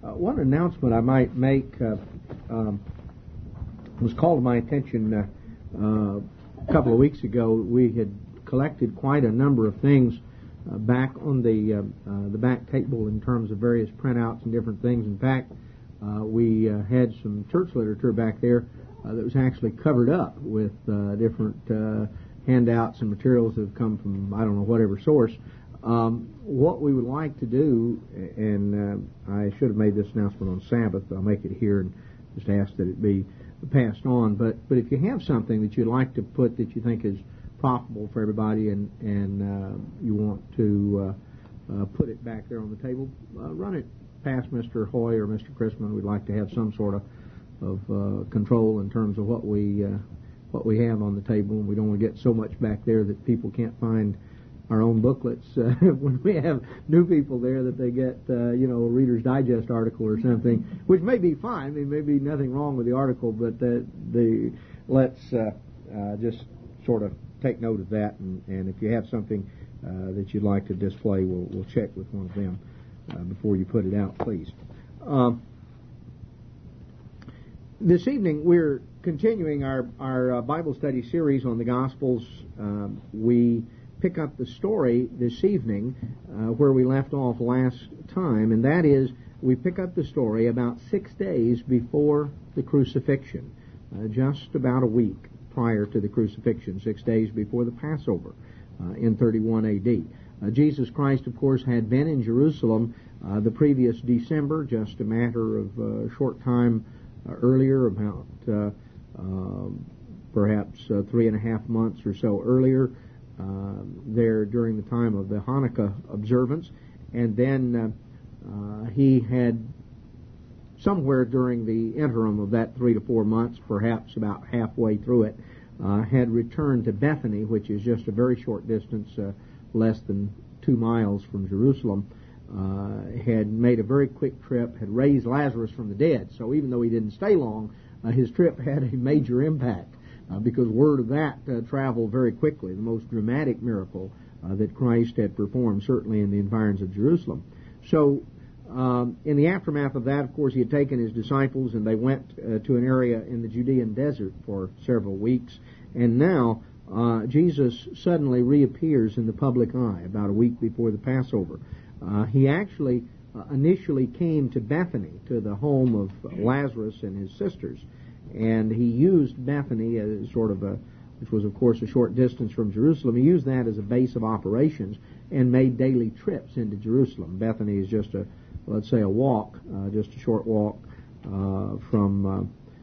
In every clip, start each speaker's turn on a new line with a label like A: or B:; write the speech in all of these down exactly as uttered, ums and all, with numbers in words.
A: Uh, one announcement I might make uh, um, was called to my attention uh, uh, a couple of weeks ago. We had collected quite a number of things uh, back on the uh, uh, the back table in terms of various printouts and different things. In fact, uh, we uh, had some church literature back there uh, that was actually covered up with uh, different uh, handouts and materials that have come from, I don't know, whatever source. Um, what we would like to do, and uh, I should have made this announcement on Sabbath, but I'll make it here and just ask that it be passed on. But but if you have something that you'd like to put that you think is profitable for everybody, and and uh, you want to uh, uh, put it back there on the table, uh, run it past Mister Hoy or Mister Chrisman. We'd like to have some sort of of uh, control in terms of what we uh, what we have on the table, and we don't want to get so much back there that people can't find our own booklets uh, when we have new people there, that they get, uh, you know, a Reader's Digest article or something, which may be fine. I mean, may be nothing wrong with the article, but uh, the let's uh, uh, just sort of take note of that. And, and if you have something uh, that you'd like to display, we'll, we'll check with one of them uh, before you put it out, please. Um, this evening, we're continuing our, our uh, Bible study series on the Gospels. Um, we pick up the story this evening uh, where we left off last time, and that is we pick up the story about six days before the crucifixion, uh, just about a week prior to the crucifixion, six days before the Passover uh, in thirty-one A D. Uh, Jesus Christ, of course, had been in Jerusalem uh, the previous December, just a matter of a uh, short time uh, earlier, about uh, uh, perhaps uh, three and a half months or so earlier, Uh, there during the time of the Hanukkah observance, and then uh, uh, he had somewhere during the interim of that three to four months, perhaps about halfway through it, uh, had returned to Bethany, which is just a very short distance, uh, less than two miles from Jerusalem, uh, had made a very quick trip, had raised Lazarus from the dead. So even though he didn't stay long, uh, his trip had a major impact. Uh, because word of that uh, traveled very quickly, the most dramatic miracle uh, that Christ had performed, certainly in the environs of Jerusalem. So, um, in the aftermath of that, of course, he had taken his disciples and they went uh, to an area in the Judean desert for several weeks. And now, uh, Jesus suddenly reappears in the public eye about a week before the Passover. Uh, he actually uh, initially came to Bethany, to the home of Lazarus and his sisters. And he used Bethany as sort of a, which was of course a short distance from Jerusalem, he used that as a base of operations and made daily trips into Jerusalem. Bethany is just a, let's say a walk, uh, just a short walk uh, from uh,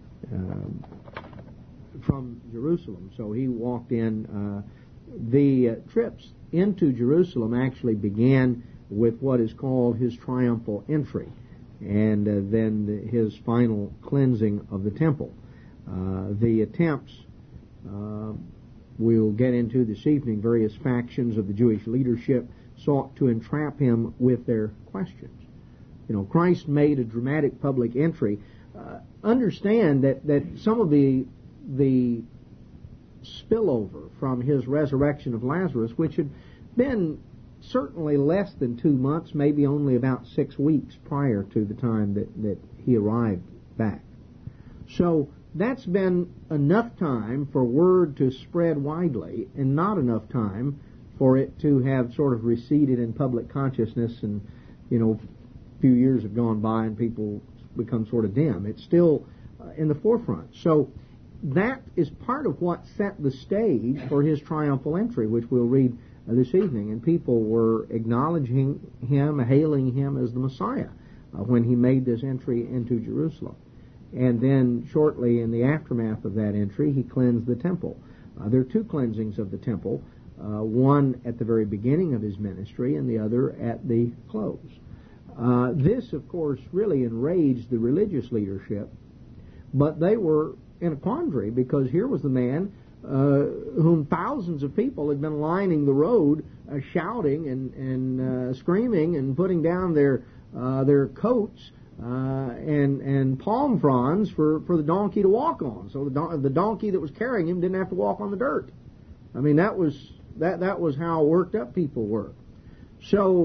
A: uh, from Jerusalem. So he walked in. Uh, the uh, trips into Jerusalem actually began with what is called his triumphal entry, and uh, then his final cleansing of the temple. Uh, the attempts uh, we'll get into this evening, various factions of the Jewish leadership sought to entrap him with their questions. You know, Christ made a dramatic public entry. Uh, understand that, that some of the the spillover from his resurrection of Lazarus, which had been certainly less than two months, maybe only about six weeks prior to the time that, that he arrived back. So that's been enough time for word to spread widely and not enough time for it to have sort of receded in public consciousness, and, you know, a few years have gone by and people become sort of dim. It's still uh, in the forefront. So that is part of what set the stage for his triumphal entry, which we'll read Uh, this evening, and people were acknowledging him, hailing him as the Messiah uh, when he made this entry into Jerusalem. And then shortly in the aftermath of that entry, he cleansed the temple. Uh, there are two cleansings of the temple, uh, one at the very beginning of his ministry and the other at the close. Uh, this, of course, really enraged the religious leadership, but they were in a quandary, because here was the man Uh, whom thousands of people had been lining the road, uh, shouting and, and uh, screaming and putting down their uh, their coats uh, and and palm fronds for, for the donkey to walk on. So the, don- the donkey that was carrying him didn't have to walk on the dirt. I mean, that was that that was how worked up people were. So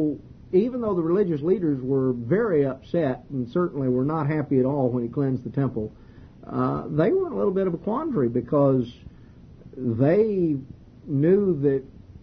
A: even though the religious leaders were very upset and certainly were not happy at all when he cleansed the temple, uh, they were in a little bit of a quandary because they knew that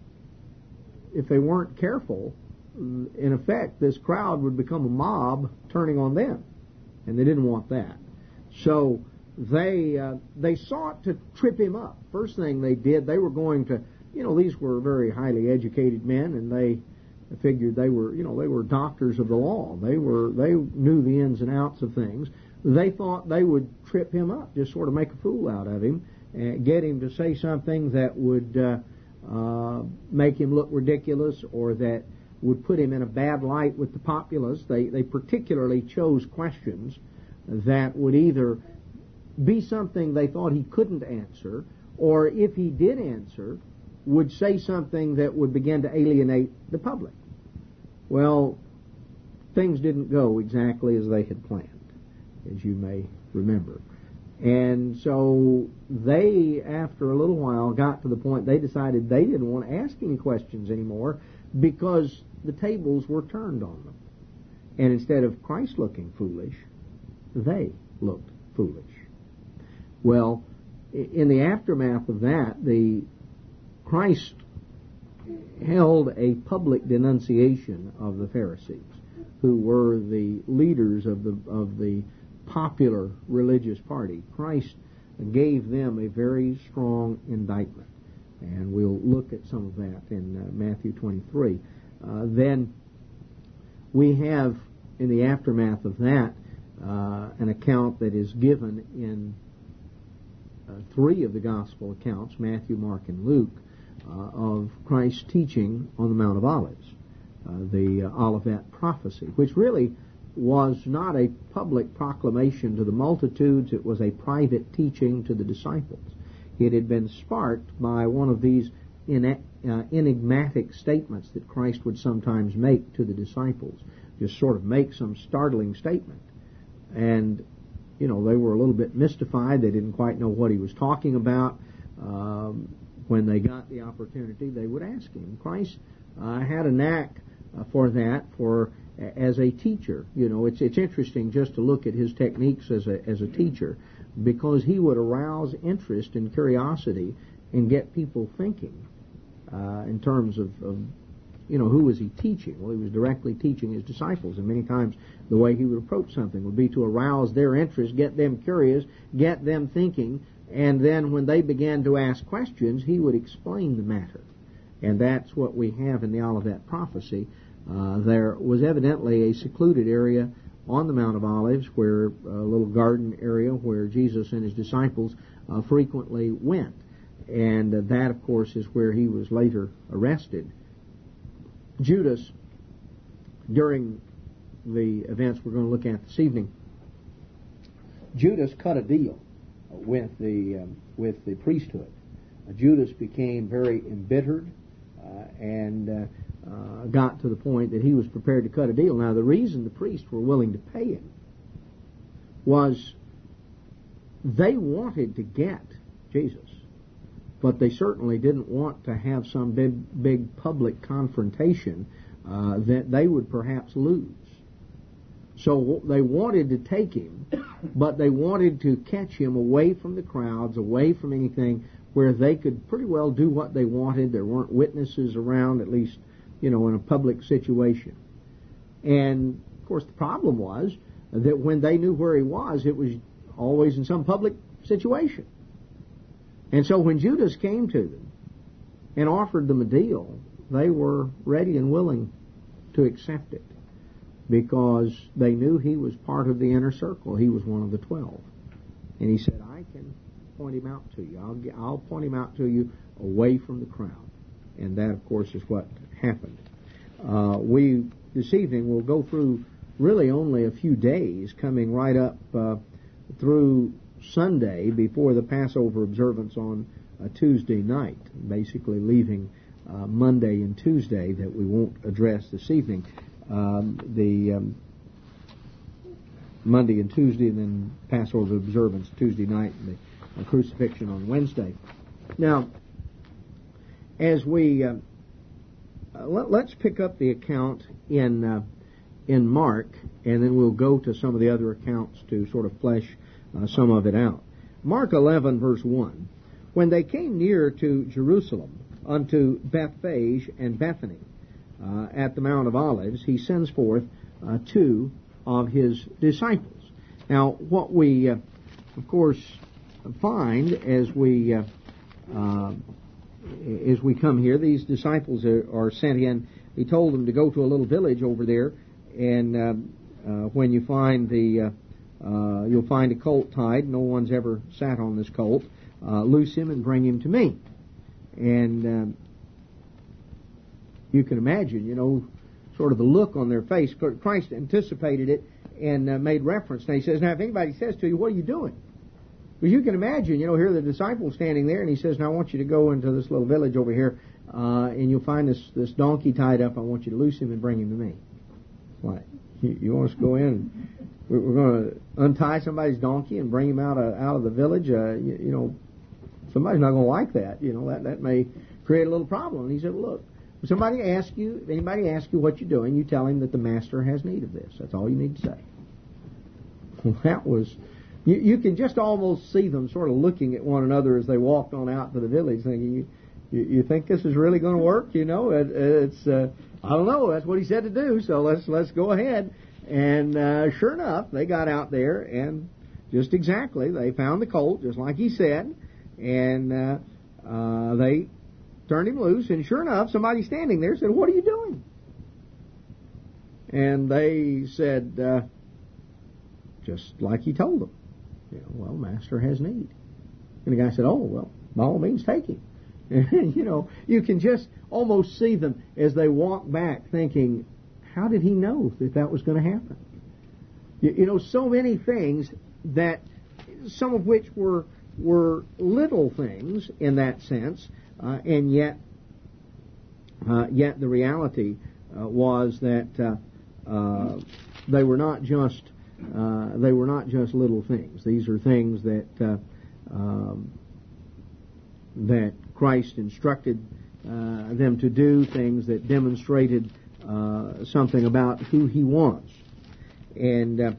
A: if they weren't careful, in effect, this crowd would become a mob turning on them, and they didn't want that. So they uh, they sought to trip him up. First thing they did, they were going to, you know, these were very highly educated men, and they figured they were, you know, they were doctors of the law. They were they knew the ins and outs of things. They thought they would trip him up, just sort of make a fool out of him, and get him to say something that would uh, uh, make him look ridiculous, or that would put him in a bad light with the populace. They they particularly chose questions that would either be something they thought he couldn't answer, or if he did answer, would say something that would begin to alienate the public. Well, things didn't go exactly as they had planned, as you may remember. And so they, after a little while, got to the point they decided they didn't want to ask any questions anymore because the tables were turned on them. And instead of Christ looking foolish, they looked foolish. Well, in the aftermath of that, the Christ held a public denunciation of the Pharisees, who were the leaders of the of the popular religious party. Christ gave them a very strong indictment, and we'll look at some of that in uh, Matthew twenty-three. Uh, then we have, in the aftermath of that, uh, an account that is given in uh, three of the gospel accounts, Matthew, Mark, and Luke, uh, of Christ's teaching on the Mount of Olives, uh, the uh, Olivet prophecy, which really was not a public proclamation to the multitudes. It was a private teaching to the disciples. It had been sparked by one of these ena- uh, enigmatic statements that Christ would sometimes make to the disciples, just sort of make some startling statement. And, you know, they were a little bit mystified. They didn't quite know what he was talking about. Um, when they got the opportunity, they would ask him. Christ uh, had a knack uh, for that, for as a teacher. You know, it's it's interesting just to look at his techniques as a as a teacher, because he would arouse interest and curiosity and get people thinking uh, in terms of, of, you know, who was he teaching? Well, he was directly teaching his disciples, and many times the way he would approach something would be to arouse their interest, get them curious, get them thinking, and then when they began to ask questions, he would explain the matter. And that's what we have in the Olivet prophecy. Uh, there was evidently a secluded area on the Mount of Olives, where a little garden area where Jesus and his disciples uh, frequently went. And uh, that, of course, is where he was later arrested. Judas, during the events we're going to look at this evening, Judas cut a deal with the um, with the priesthood. Uh, Judas became very embittered uh, and uh, uh, got to the point that he was prepared to cut a deal. Now, the reason the priests were willing to pay him was they wanted to get Jesus, but they certainly didn't want to have some big, big public confrontation uh, that they would perhaps lose. So they wanted to take him, but they wanted to catch him away from the crowds, away from anything where they could pretty well do what they wanted. There weren't witnesses around, at least, you know, in a public situation. And, of course, the problem was that when they knew where he was, it was always in some public situation. And so when Judas came to them and offered them a deal, they were ready and willing to accept it, because they knew he was part of the inner circle. He was one of the twelve. And he said, I can point him out to you. I'll, I'll point him out to you away from the crowd. And that, of course, is what happened. Uh, we, this evening, will go through really only a few days, coming right up uh, through Sunday before the Passover observance on a Tuesday night, basically leaving uh, Monday and Tuesday that we won't address this evening. Um, the um, Monday and Tuesday, and then Passover observance Tuesday night, and the uh, crucifixion on Wednesday. Now, as we uh, uh, let, let's pick up the account in uh, in Mark, and then we'll go to some of the other accounts to sort of flesh uh, some of it out. Mark eleven, verse one. When they came near to Jerusalem, unto Bethphage and Bethany, uh, at the Mount of Olives, he sends forth uh, two of his disciples. Now, what we, uh, of course, find as we uh, uh, as we come here, these disciples are, are sent in. He told them to go to a little village over there, and uh, uh, when you find the, uh, uh, you'll find a colt tied. No one's ever sat on this colt. Uh, loose him and bring him to me. And um, you can imagine, you know, sort of the look on their face. Christ anticipated it and uh, made reference. Now he says, now if anybody says to you, what are you doing? Well, you can imagine, you know, here are the disciples standing there, and he says, now I want you to go into this little village over here, uh, and you'll find this, this donkey tied up. I want you to loose him and bring him to me. What? You, you want us to go in and we're, we're going to untie somebody's donkey and bring him out of, out of the village? Uh, you, you know, somebody's not going to like that. You know, that, that may create a little problem. And he said, well, look, if somebody asks you, if anybody asks you what you're doing, you tell him that the master has need of this. That's all you need to say. Well, that was... You, you can just almost see them sort of looking at one another as they walked on out to the village, thinking, you, you, you think this is really going to work? You know, it, it's, uh, I don't know, that's what he said to do, so let's let's go ahead. And uh, sure enough, they got out there, and just exactly, they found the colt, just like he said, and uh, uh, they turned him loose, and sure enough, somebody standing there said, what are you doing? And they said, uh, just like he told them. You know, well, master has need. And the guy said, oh, well, by all means, take him. And, you know, you can just almost see them as they walk back thinking, how did he know that that was going to happen? You, you know, so many things that, some of which were were little things in that sense, uh, and yet, uh, yet the reality uh, was that uh, uh, they were not just Uh, they were not just little things. These are things that uh, um, that Christ instructed uh, them to do, things that demonstrated uh, something about who He was. And uh,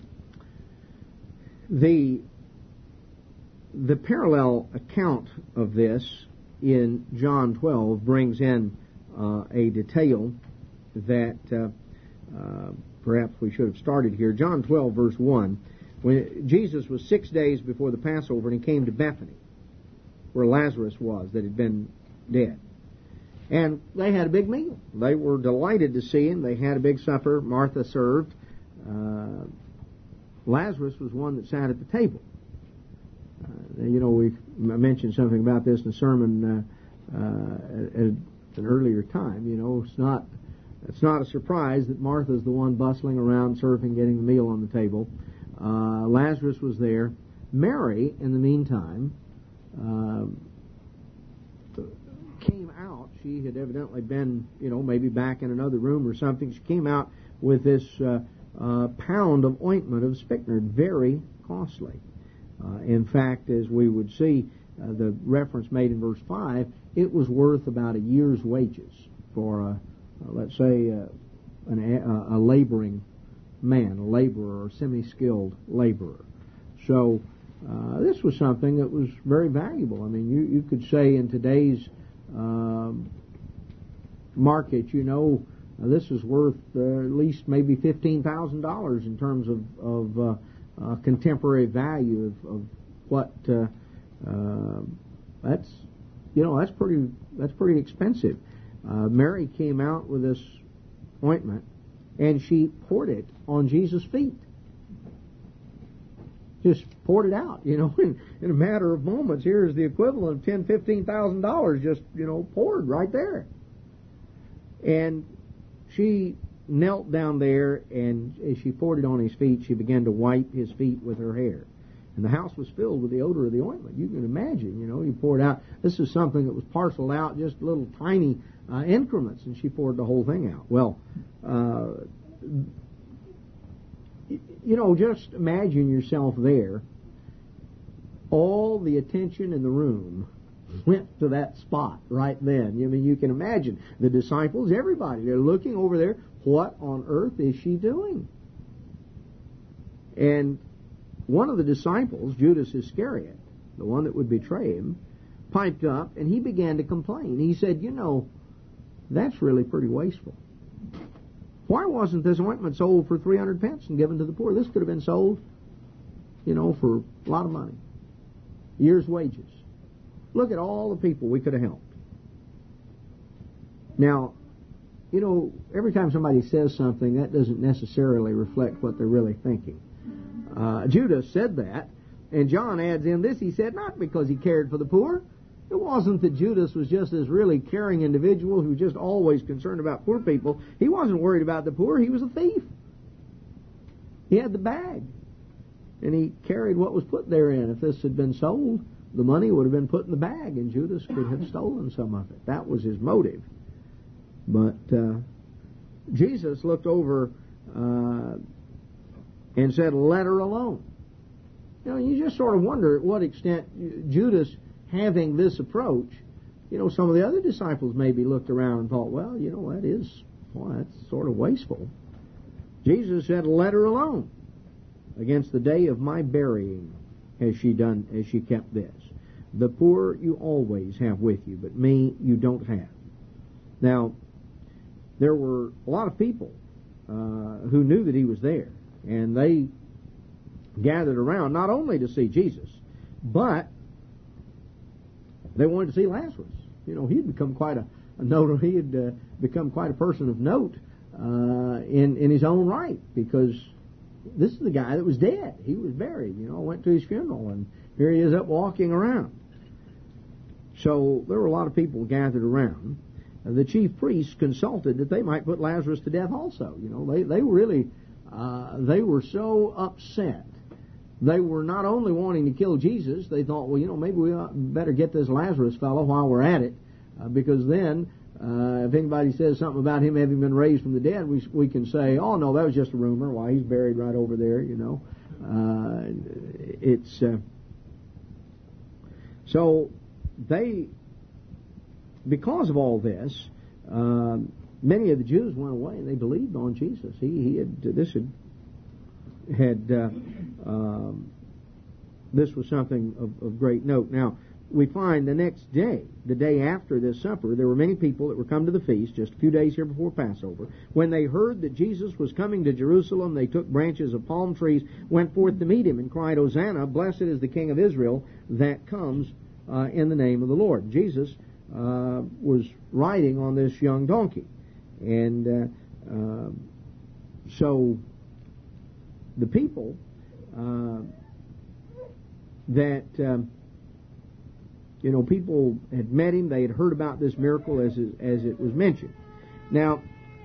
A: the the parallel account of this in John twelve brings in uh, a detail that uh, uh, perhaps we should have started here. John twelve, verse one. When Jesus was six days before the Passover, and he came to Bethany, where Lazarus was, that had been dead. And they had a big meal. They were delighted to see him. They had a big supper. Martha served. Uh, Lazarus was one that sat at the table. Uh, you know, we mentioned something about this in a sermon uh, uh, at, at an earlier time. You know, it's not... It's not a surprise that Martha's the one bustling around, serving, getting the meal on the table. Uh, Lazarus was there. Mary, in the meantime, uh, came out. She had evidently been, you know, maybe back in another room or something. She came out with this uh, uh, pound of ointment of spikenard, very costly. Uh, in fact, as we would see, uh, the reference made in verse five, it was worth about a year's wages for a Uh, let's say, uh, an, a, a laboring man, a laborer, or semi-skilled laborer. So uh, this was something that was very valuable. I mean, you, you could say in today's um, market, you know, uh, this is worth uh, at least maybe fifteen thousand dollars in terms of, of uh, uh, contemporary value of, of what uh, uh, that's, you know, that's pretty that's pretty expensive. Uh, Mary came out with this ointment, and she poured it on Jesus' feet. Just poured it out, you know, in, in a matter of moments. Here is the equivalent of ten, fifteen thousand dollars, just, you know, poured right there. And she knelt down there, and as she poured it on his feet, she began to wipe his feet with her hair. And the house was filled with the odor of the ointment. You can imagine, you know, you poured out. This is something that was parceled out, just little tiny uh, increments, and she poured the whole thing out. Well, uh, you know, just imagine yourself there, all the attention in the room went to that spot right then. I mean, you can imagine the disciples, everybody, they're looking over there. What on earth is she doing? And one of the disciples, Judas Iscariot, the one that would betray him, piped up and he began to complain. He said, you know, that's really pretty wasteful. Why wasn't this ointment sold for three hundred pence and given to the poor? This could have been sold, you know, for a lot of money. Year's wages. Look at all the people we could have helped. Now, you know, every time somebody says something, that doesn't necessarily reflect what they're really thinking. Uh, Judas said that, and John adds in this, he said, not because he cared for the poor. It wasn't that Judas was just this really caring individual who was just always concerned about poor people. He wasn't worried about the poor. He was a thief. He had the bag, and he carried what was put therein. If this had been sold, the money would have been put in the bag, and Judas could have stolen some of it. That was his motive. But uh, Jesus looked over uh, and said, let her alone. You know, you just sort of wonder at what extent Judas, having this approach, you know, some of the other disciples maybe looked around and thought, well, you know, that is, well, that's sort of wasteful. Jesus said, let her alone. Against the day of my burying has she done, has she kept this. The poor you always have with you, but me you don't have. Now, there were a lot of people uh, who knew that he was there, and they gathered around not only to see Jesus, but they wanted to see Lazarus. You know, he had become quite a, a note. He had uh, become quite a person of note uh, in in his own right, because this is the guy that was dead. He was buried. You know, went to his funeral, and here he is up walking around. So there were a lot of people gathered around. Uh, the chief priests consulted that they might put Lazarus to death also. You know, they they really uh, they were so upset. They were not only wanting to kill Jesus, they thought, well, you know, maybe we ought, better get this Lazarus fellow while we're at it, uh, because then uh, if anybody says something about him having been raised from the dead, we we can say, oh, no, that was just a rumor. Why, he's buried right over there, you know. Uh, it's uh, so they, because of all this, uh, many of the Jews went away and they believed on Jesus. He, he had this had. had uh, um, this was something of, of great note. Now, we find the next day, the day after this supper, there were many people that were come to the feast, just a few days here before Passover. When they heard that Jesus was coming to Jerusalem, they took branches of palm trees, went forth to meet him, and cried, Hosanna, blessed is the King of Israel that comes uh, in the name of the Lord. Jesus uh, was riding on this young donkey. And uh, uh, so the people uh, that, um, you know, people had met him, they had heard about this miracle as it, as it was mentioned. Now,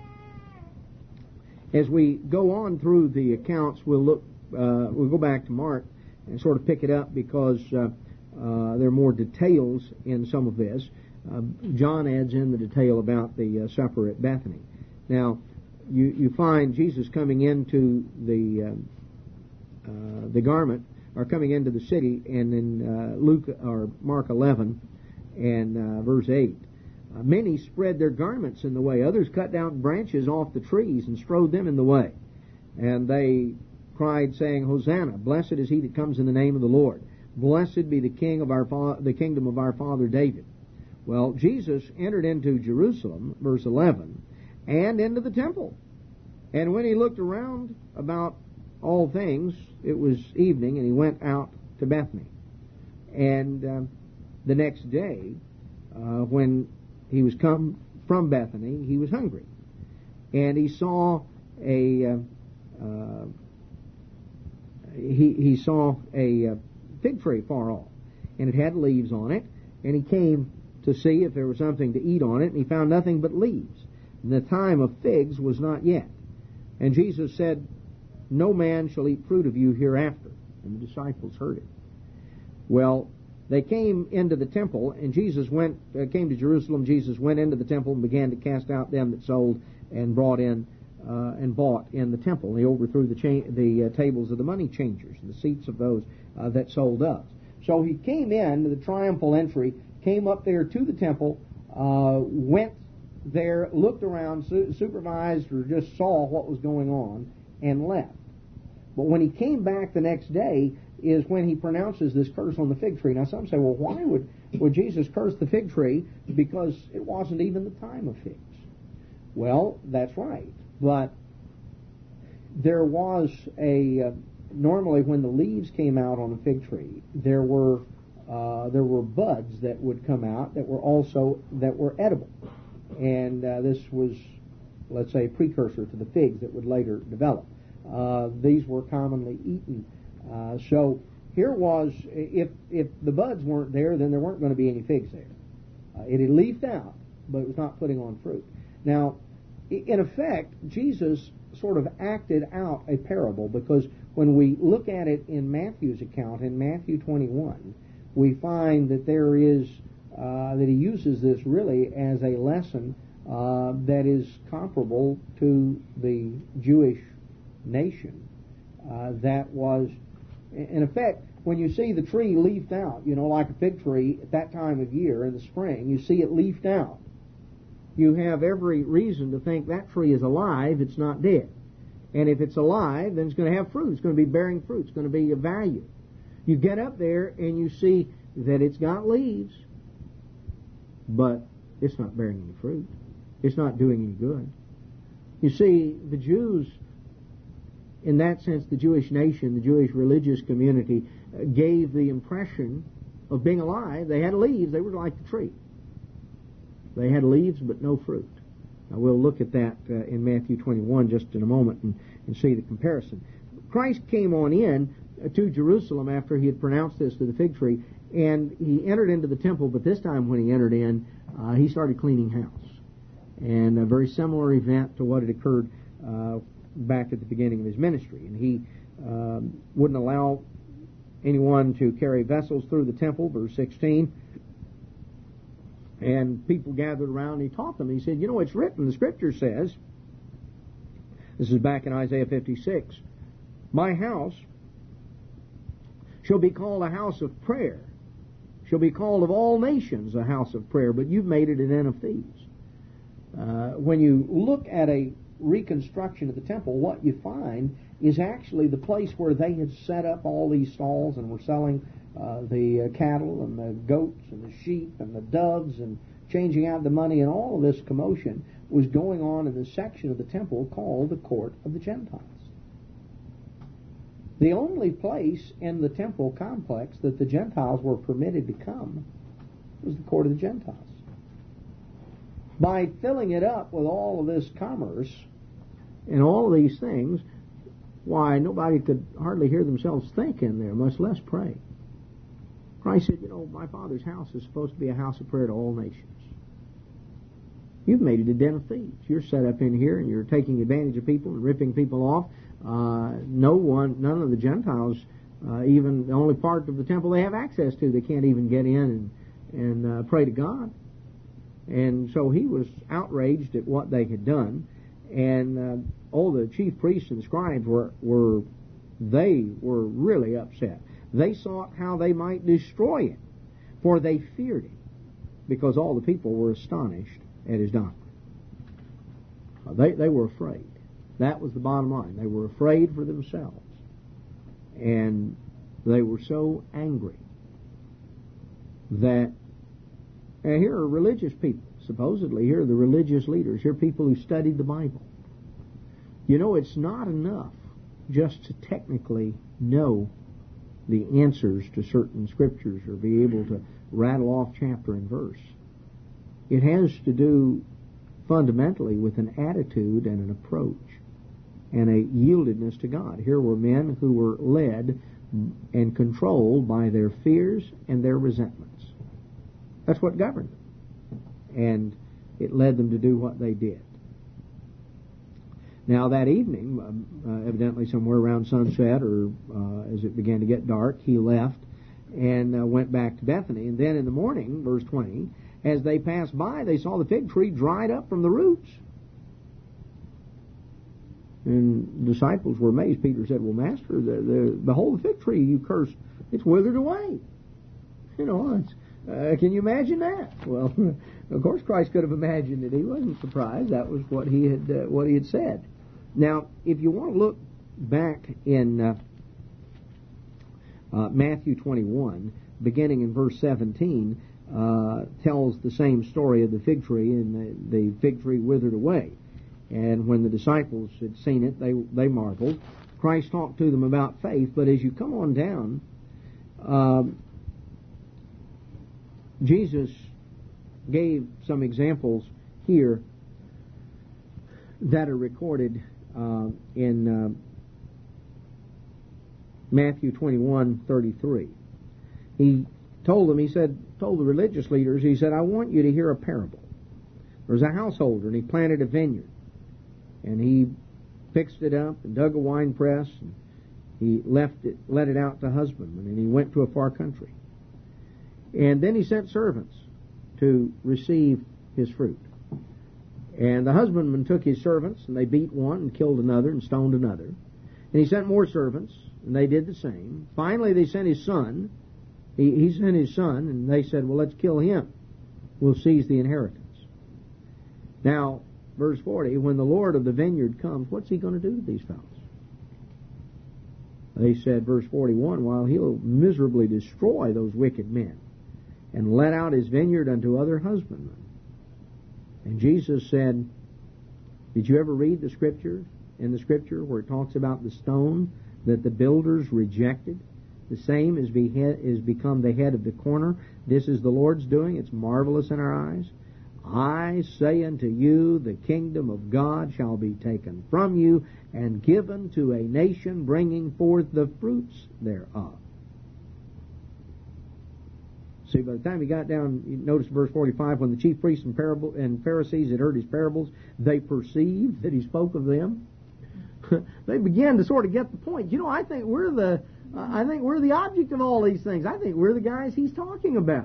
A: as we go on through the accounts, we'll look, uh, we'll go back to Mark and sort of pick it up, because uh, uh, there are more details in some of this. Uh, John adds in the detail about the uh, supper at Bethany. Now, you, you find Jesus coming into the uh, uh, the garment, or coming into the city, and in uh, Luke or Mark eleven and uh, verse eight, uh, many spread their garments in the way. Others cut down branches off the trees and strewed them in the way. And they cried, saying, Hosanna! Blessed is he that comes in the name of the Lord. Blessed be the king of our fa- the kingdom of our father David. Well, Jesus entered into Jerusalem, verse eleven, and into the temple. And when he looked around about all things, it was evening, and he went out to Bethany. And um, the next day, uh, when he was come from Bethany, he was hungry. And he saw a uh, uh, he he saw a uh, fig tree far off, and it had leaves on it. And he came to see if there was something to eat on it, and he found nothing but leaves. And the time of figs was not yet. And Jesus said, no man shall eat fruit of you hereafter. And the disciples heard it. Well, they came into the temple, and Jesus went, uh, came to Jerusalem. Jesus went into the temple and began to cast out them that sold and brought in uh, and bought in the temple. He overthrew the cha- the uh, tables of the money changers and the seats of those uh, that sold doves. So he came in to the triumphal entry came up there to the temple, uh, went there, looked around, su- supervised, or just saw what was going on, and left. But when he came back the next day is when he pronounces this curse on the fig tree. Now some say, well, why would, would Jesus curse the fig tree? Because it wasn't even the time of figs. Well, that's right. But there was a, uh, normally when the leaves came out on a fig tree, there were uh, there were buds that would come out that were also, that were edible. And uh, this was, let's say, a precursor to the figs that would later develop. Uh, these were commonly eaten. Uh, so here was, if if the buds weren't there, then there weren't going to be any figs there. Uh, it had leafed out, but it was not putting on fruit. Now, in effect, Jesus sort of acted out a parable, because when we look at it in Matthew's account, in Matthew twenty-one, we find that there is, uh, that he uses this really as a lesson uh, that is comparable to the Jewish nation. Uh, that was, in effect, when you see the tree leafed out, you know, like a fig tree at that time of year in the spring, you see it leafed out. You have every reason to think that tree is alive, it's not dead. And if it's alive, then it's going to have fruit. It's going to be bearing fruit. It's going to be of value. You get up there and you see that it's got leaves, but it's not bearing any fruit. It's not doing any good. You see, the Jews, in that sense, the Jewish nation, the Jewish religious community, uh, gave the impression of being alive. They had leaves. They were like the tree. They had leaves but no fruit. Now, we'll look at that uh, in Matthew twenty-one just in a moment and, and see the comparison. Christ came on in uh, to Jerusalem after he had pronounced this to the fig tree, and he entered into the temple, but this time when he entered in, uh, he started cleaning house. And a very similar event to what had occurred uh, back at the beginning of his ministry. And he um, wouldn't allow anyone to carry vessels through the temple, verse sixteen. And people gathered around and he taught them. He said, you know, it's written, the Scripture says, this is back in Isaiah fifty-six, my house shall be called a house of prayer, shall be called of all nations a house of prayer, but you've made it an den of thieves. Uh, when you look at a reconstruction of the temple, what you find is actually the place where they had set up all these stalls and were selling Uh, the uh, cattle and the goats and the sheep and the doves and changing out the money, and all of this commotion was going on in the section of the temple called the Court of the Gentiles. The only place in the temple complex that the Gentiles were permitted to come was the Court of the Gentiles. By filling it up with all of this commerce and all of these things, why, nobody could hardly hear themselves think in there, much less pray. Christ said, you know, my Father's house is supposed to be a house of prayer to all nations. You've made it a den of thieves. You're set up in here and you're taking advantage of people and ripping people off. Uh, no one, none of the Gentiles, uh, even the only part of the temple they have access to, they can't even get in and, and uh, pray to God. And so he was outraged at what they had done. And uh, all the chief priests and scribes were, were, they were really upset. They sought how they might destroy him, for they feared him, because all the people were astonished at his doctrine. Uh, they, they were afraid. That was the bottom line. They were afraid for themselves. And they were so angry that, and here are religious people, supposedly here are the religious leaders, here are people who studied the Bible. You know, it's not enough just to technically know the answers to certain scriptures or be able to rattle off chapter and verse. It has to do fundamentally with an attitude and an approach and a yieldedness to God. Here were men who were led and controlled by their fears and their resentments. That's what governed them. And it led them to do what they did. Now, that evening, uh, evidently somewhere around sunset or uh, as it began to get dark, he left and uh, went back to Bethany. And then in the morning, verse twenty, as they passed by, they saw the fig tree dried up from the roots. And the disciples were amazed. Peter said, well, Master, the, the, behold the fig tree you cursed, it's withered away. You know, it's, Uh, can you imagine that? Well, of course, Christ could have imagined it. He wasn't surprised. That was what he had uh, what he had said. Now, if you want to look back in uh, uh, Matthew twenty-one, beginning in verse seventeen, uh, tells the same story of the fig tree, and the, the fig tree withered away. And when the disciples had seen it, they they marveled. Christ talked to them about faith, but as you come on down, um, Jesus gave some examples here that are recorded uh, in uh, Matthew twenty-one thirty-three. He told them, he said, told the religious leaders, he said, I want you to hear a parable. There was a householder, and he planted a vineyard. And he fixed it up and dug a wine press, and he left it, let it out to husbandmen, and he went to a far country. And then he sent servants to receive his fruit. And the husbandman took his servants, and they beat one and killed another and stoned another. And he sent more servants, and they did the same. Finally, they sent his son. He, he sent his son, and they said, well, let's kill him. We'll seize the inheritance. Now, verse forty, when the Lord of the vineyard comes, what's he going to do to these fellows? They said, verse forty-one, while he'll miserably destroy those wicked men and let out his vineyard unto other husbandmen. And Jesus said, did you ever read the scripture, in the scripture where it talks about the stone that the builders rejected? The same is, be head, is become the head of the corner. This is the Lord's doing. It's marvelous in our eyes. I say unto you, the kingdom of God shall be taken from you and given to a nation bringing forth the fruits thereof. See, by the time he got down, you notice verse forty-five, when the chief priests and, parable, and Pharisees had heard his parables, they perceived that he spoke of them. They began to sort of get the point. You know, I think we're the, uh, I think we're the object of all these things. I think we're the guys he's talking about.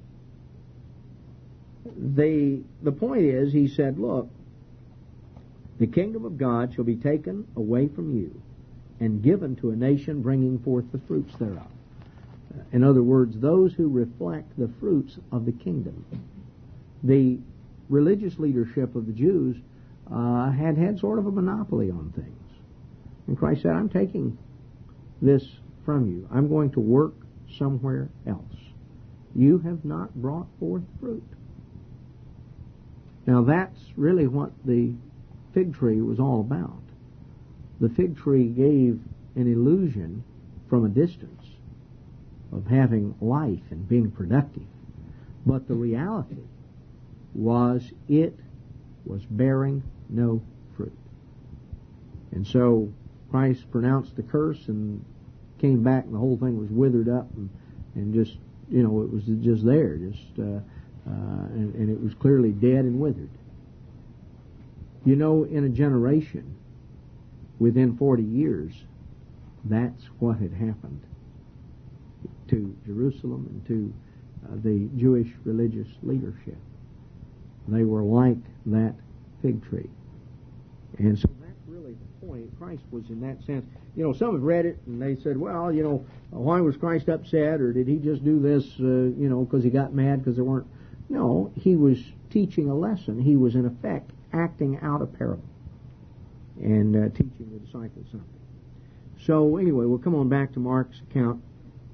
A: The, the point is, he said, look, the kingdom of God shall be taken away from you and given to a nation bringing forth the fruits thereof. In other words, those who reflect the fruits of the kingdom. The religious leadership of the Jews uh, had had sort of a monopoly on things. And Christ said, I'm taking this from you. I'm going to work somewhere else. You have not brought forth fruit. Now that's really what the fig tree was all about. The fig tree gave an illusion from a distance of having life and being productive. But the reality was it was bearing no fruit. And so Christ pronounced the curse and came back, and the whole thing was withered up and, and just, you know, it was just there, just... Uh, Uh, and, and it was clearly dead and withered. You know, in a generation, within forty years, that's what had happened to Jerusalem and to uh, the Jewish religious leadership. They were like that fig tree. And so that's really the point. Christ was in that sense. You know, some have read it and they said, well, you know, why was Christ upset, or did he just do this, uh, you know, because he got mad because there weren't... No, he was teaching a lesson. He was, in effect, acting out a parable and uh, teaching the disciples something. So, anyway, we'll come on back to Mark's account.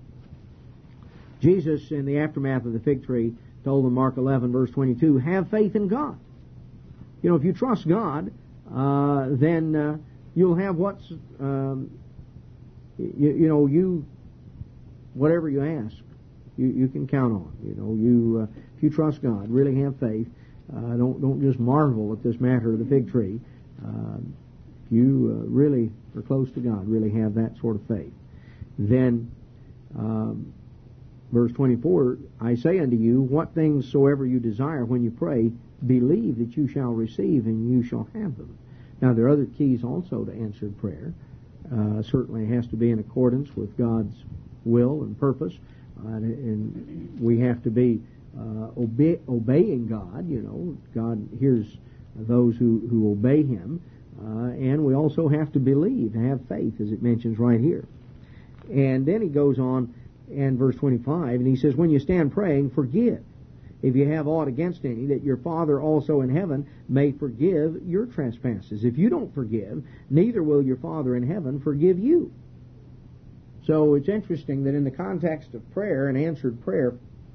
A: Jesus, in the aftermath of the fig tree, told them, Mark eleven, verse twenty-two, have faith in God. You know, if you trust God, uh, then uh, you'll have what's, um, you, you know, you, whatever you ask, you, you can count on. You know, you... Uh, If you trust God, really have faith, uh, don't don't just marvel at this matter of the fig tree. Uh, if you uh, really are close to God, really have that sort of faith. Then, um, verse twenty-four, I say unto you, what things soever you desire when you pray, believe that you shall receive, and you shall have them. Now, there are other keys also to answered prayer. Uh, certainly it has to be in accordance with God's will and purpose, uh, and, and we have to be Uh, obey, obeying God. You know, God hears those who, who obey Him, uh, and we also have to believe, have faith, as it mentions right here. And then he goes on, and verse twenty-five, and he says, when you stand praying, forgive, if you have aught against any, that your Father also in heaven may forgive your trespasses. If you don't forgive, neither will your Father in heaven forgive you. So it's interesting that in the context of prayer and answered prayer,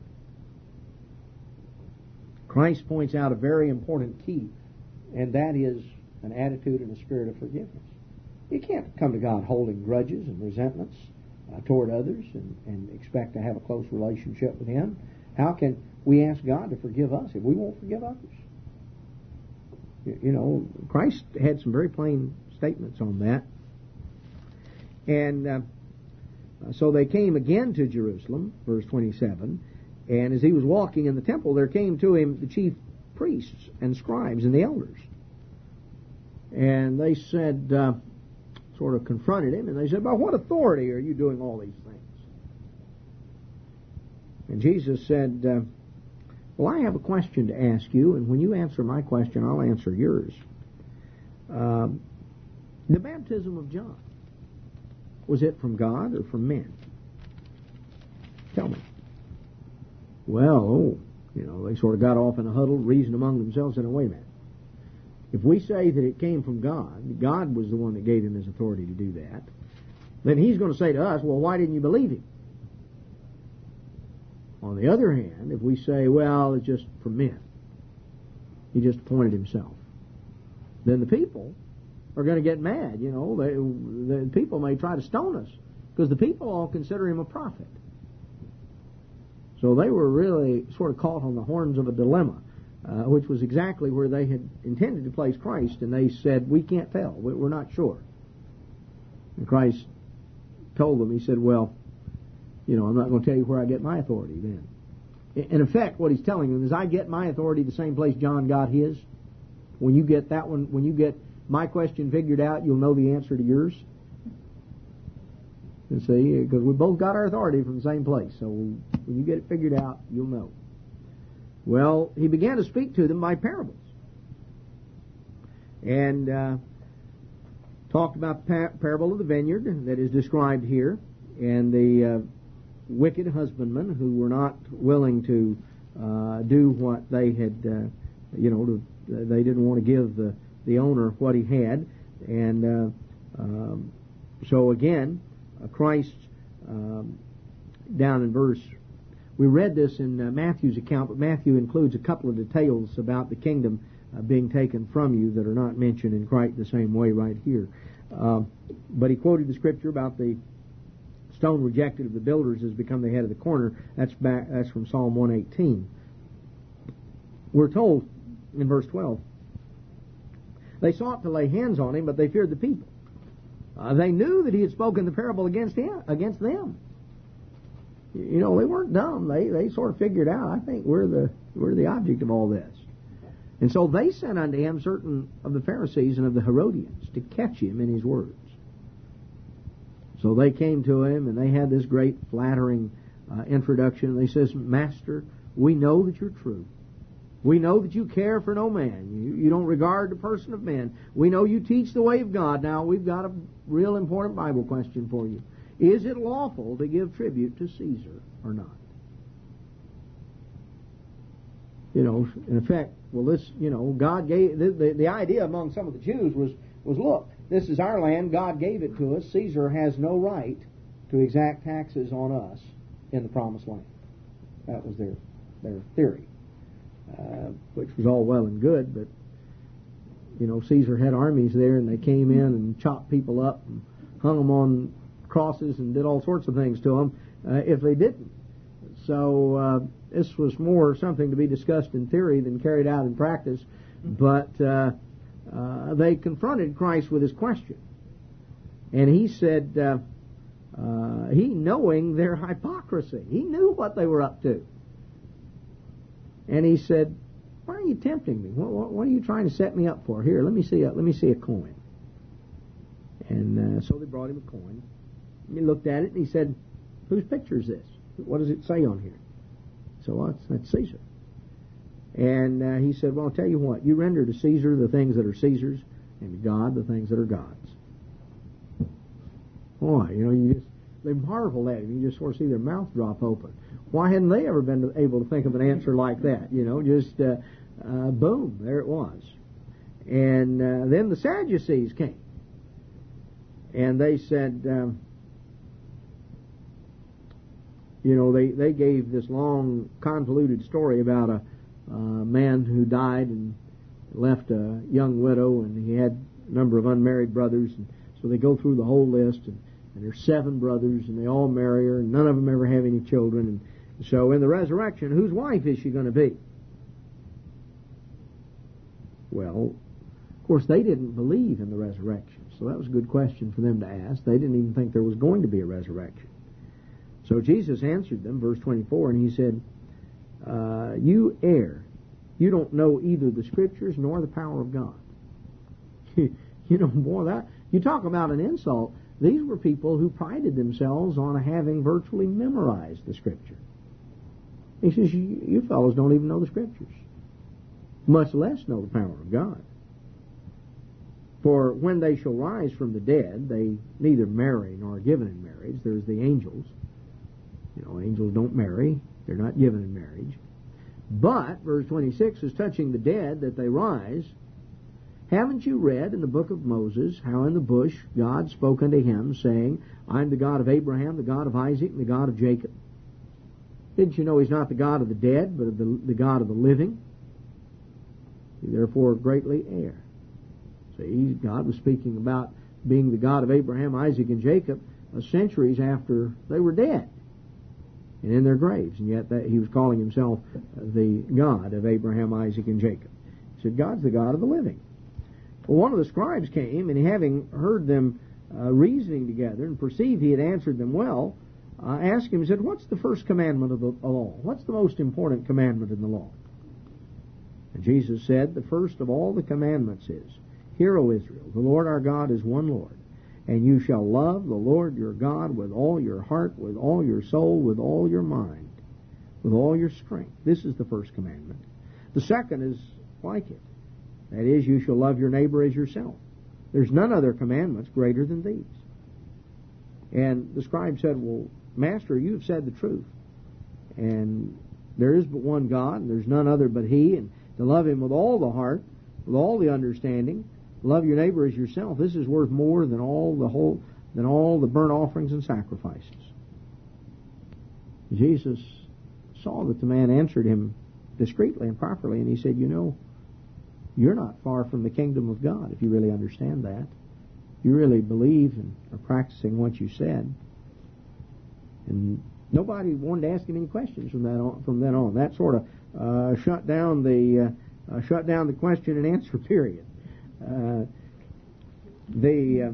A: Christ points out a very important key, and that is an attitude and a spirit of forgiveness. You can't come to God holding grudges and resentments uh, toward others and, and expect to have a close relationship with Him. How can we ask God to forgive us if we won't forgive others? You, you know, Christ had some very plain statements on that. And uh, so they came again to Jerusalem, verse twenty-seven, and as he was walking in the temple, there came to him the chief priests and scribes and the elders. And they said, uh, sort of confronted him, and they said, by what authority are you doing all these things? And Jesus said, uh, well, I have a question to ask you, and when you answer my question, I'll answer yours. Uh, the baptism of John, was it from God or from men? Tell me. Well, oh, you know, they sort of got off in a huddle, reasoned among themselves, and wait a minute. If we say that it came from God, God was the one that gave him his authority to do that, then he's going to say to us, well, why didn't you believe him? On the other hand, if we say, well, it's just from men, he just appointed himself, then the people are going to get mad. You know, they, the people may try to stone us because the people all consider him a prophet. So they were really sort of caught on the horns of a dilemma, uh, which was exactly where they had intended to place Christ, and they said, we can't tell, we're not sure. And Christ told them, he said, well, you know, I'm not going to tell you where I get my authority then. In effect, what he's telling them is, I get my authority the same place John got his. When you get that one, when you get my question figured out, you'll know the answer to yours. You see, because we both got our authority from the same place. So when you get it figured out, you'll know. Well, he began to speak to them by parables. And uh, talked about the par- parable of the vineyard that is described here, and the uh, wicked husbandmen who were not willing to uh, do what they had, uh, you know, to, they didn't want to give the, the owner what he had. And uh, um, so again, uh, Christ, um, down in verse, we read this in uh, Matthew's account, but Matthew includes a couple of details about the kingdom uh, being taken from you that are not mentioned in quite the same way right here. Uh, but he quoted the scripture about the stone rejected of the builders has become the head of the corner. That's back. That's from Psalm one eighteen. We're told in verse twelve, they sought to lay hands on him, but they feared the people. Uh, they knew that he had spoken the parable against him, against them. You know, they weren't dumb. They they sort of figured out, I think we're the we're the object of all this. And so they sent unto him certain of the Pharisees and of the Herodians to catch him in his words. So they came to him, and they had this great flattering uh, introduction. They says, Master, we know that you're true. We know that you care for no man. You, you don't regard the person of men. We know you teach the way of God. Now, we've got a real important Bible question for you. Is it lawful to give tribute to Caesar or not? You know, in effect, well, this, you know, God gave, the, the, the idea among some of the Jews was, was, look, this is our land, God gave it to us, Caesar has no right to exact taxes on us in the promised land. That was their, their theory, uh, which was all well and good, but, you know, Caesar had armies there, and they came in and chopped people up and hung them on crosses and did all sorts of things to them uh, if they didn't. So uh, this was more something to be discussed in theory than carried out in practice. But uh, uh, they confronted Christ with his question. And he said, uh, uh, he knowing their hypocrisy, he knew what they were up to. And he said, why are you tempting me? What, what, what are you trying to set me up for? Here, let me see a, let me see a coin. And uh, so they brought him a coin. He looked at it and he said, whose picture is this? What does it say on here? So well, that's, that's Caesar. And uh, he said, well, I'll tell you what. You render to Caesar the things that are Caesar's, and to God the things that are God's. Boy, you know, you just they marveled at him. You just sort of see their mouth drop open. Why hadn't they ever been able to think of an answer like that? You know, just uh, uh, boom, there it was. And uh, then the Sadducees came, and they said, um, you know, they, they gave this long, convoluted story about a uh, man who died and left a young widow, and he had a number of unmarried brothers, and so they go through the whole list, and, and there's seven brothers, and they all marry her, and none of them ever have any children, and so in the resurrection, whose wife is she going to be? Well, of course, they didn't believe in the resurrection, so that was a good question for them to ask. They didn't even think there was going to be a resurrection. So Jesus answered them, verse twenty-four, and he said, uh, you err. You don't know either the Scriptures nor the power of God. you know, boy, that you talk about an insult. These were people who prided themselves on having virtually memorized the Scripture. He says, you, you fellows don't even know the Scriptures, much less know the power of God. For when they shall rise from the dead, they neither marry nor are given in marriage. There's the angels. You know, angels don't marry. They're not given in marriage. But, verse twenty-six, is touching the dead, that they rise. Haven't you read in the book of Moses how in the bush God spoke unto him, saying, I'm the God of Abraham, the God of Isaac, and the God of Jacob? Didn't you know he's not the God of the dead, but of the, the God of the living? He therefore greatly err. See, God was speaking about being the God of Abraham, Isaac, and Jacob uh, centuries after they were dead and in their graves, and yet that he was calling himself the God of Abraham, Isaac, and Jacob. He said, God's the God of the living. Well, one of the scribes came, and having heard them uh, reasoning together and perceived he had answered them well, uh, asked him, he said, what's the first commandment of the law? What's the most important commandment in the law? And Jesus said, the first of all the commandments is, Hear, O Israel, the Lord our God is one Lord, and you shall love the Lord your God with all your heart, with all your soul, with all your mind, with all your strength. This is the first commandment. The second is like it. That is, you shall love your neighbor as yourself. There's none other commandments greater than these. And the scribe said, well, Master, you have said the truth. And there is but one God, and there's none other but He, and to love Him with all the heart, with all the understanding, love your neighbor as yourself. This is worth more than all the whole, than all the burnt offerings and sacrifices. Jesus saw that the man answered him discreetly and properly, and he said, you know, you're not far from the kingdom of God if you really understand that. You really believe and are practicing what you said. And nobody wanted to ask him any questions from that on, from then on. That sort of uh, shut down the uh, uh, shut down the question and answer period. Uh, the uh,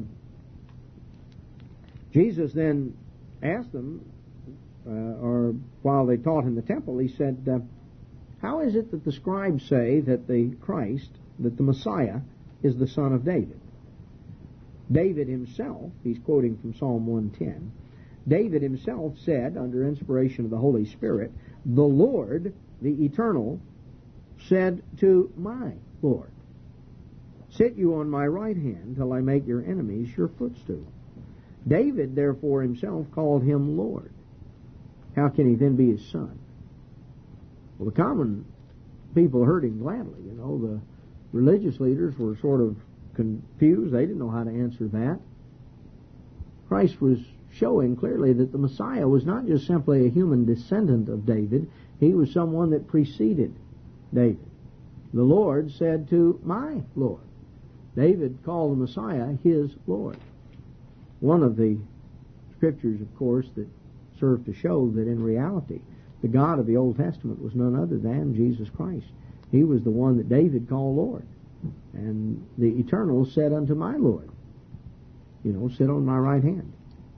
A: Jesus then asked them, uh, or while they taught in the temple, he said, uh, how is it that the scribes say that the Christ, that the Messiah, is the son of David? David himself, he's quoting from Psalm one ten, David himself said, under inspiration of the Holy Spirit, the Lord, the Eternal, said to my Lord, sit you on my right hand till I make your enemies your footstool. David, therefore, himself called him Lord. How can he then be his son? Well, the common people heard him gladly. You know, the religious leaders were sort of confused. They didn't know how to answer that. Christ was showing clearly that the Messiah was not just simply a human descendant of David. He was someone that preceded David. The Lord said to my Lord. David called the Messiah his Lord. One of the scriptures, of course, that served to show that in reality the God of the Old Testament was none other than Jesus Christ. He was the one that David called Lord. And the Eternal said unto my Lord, you know, sit on my right hand.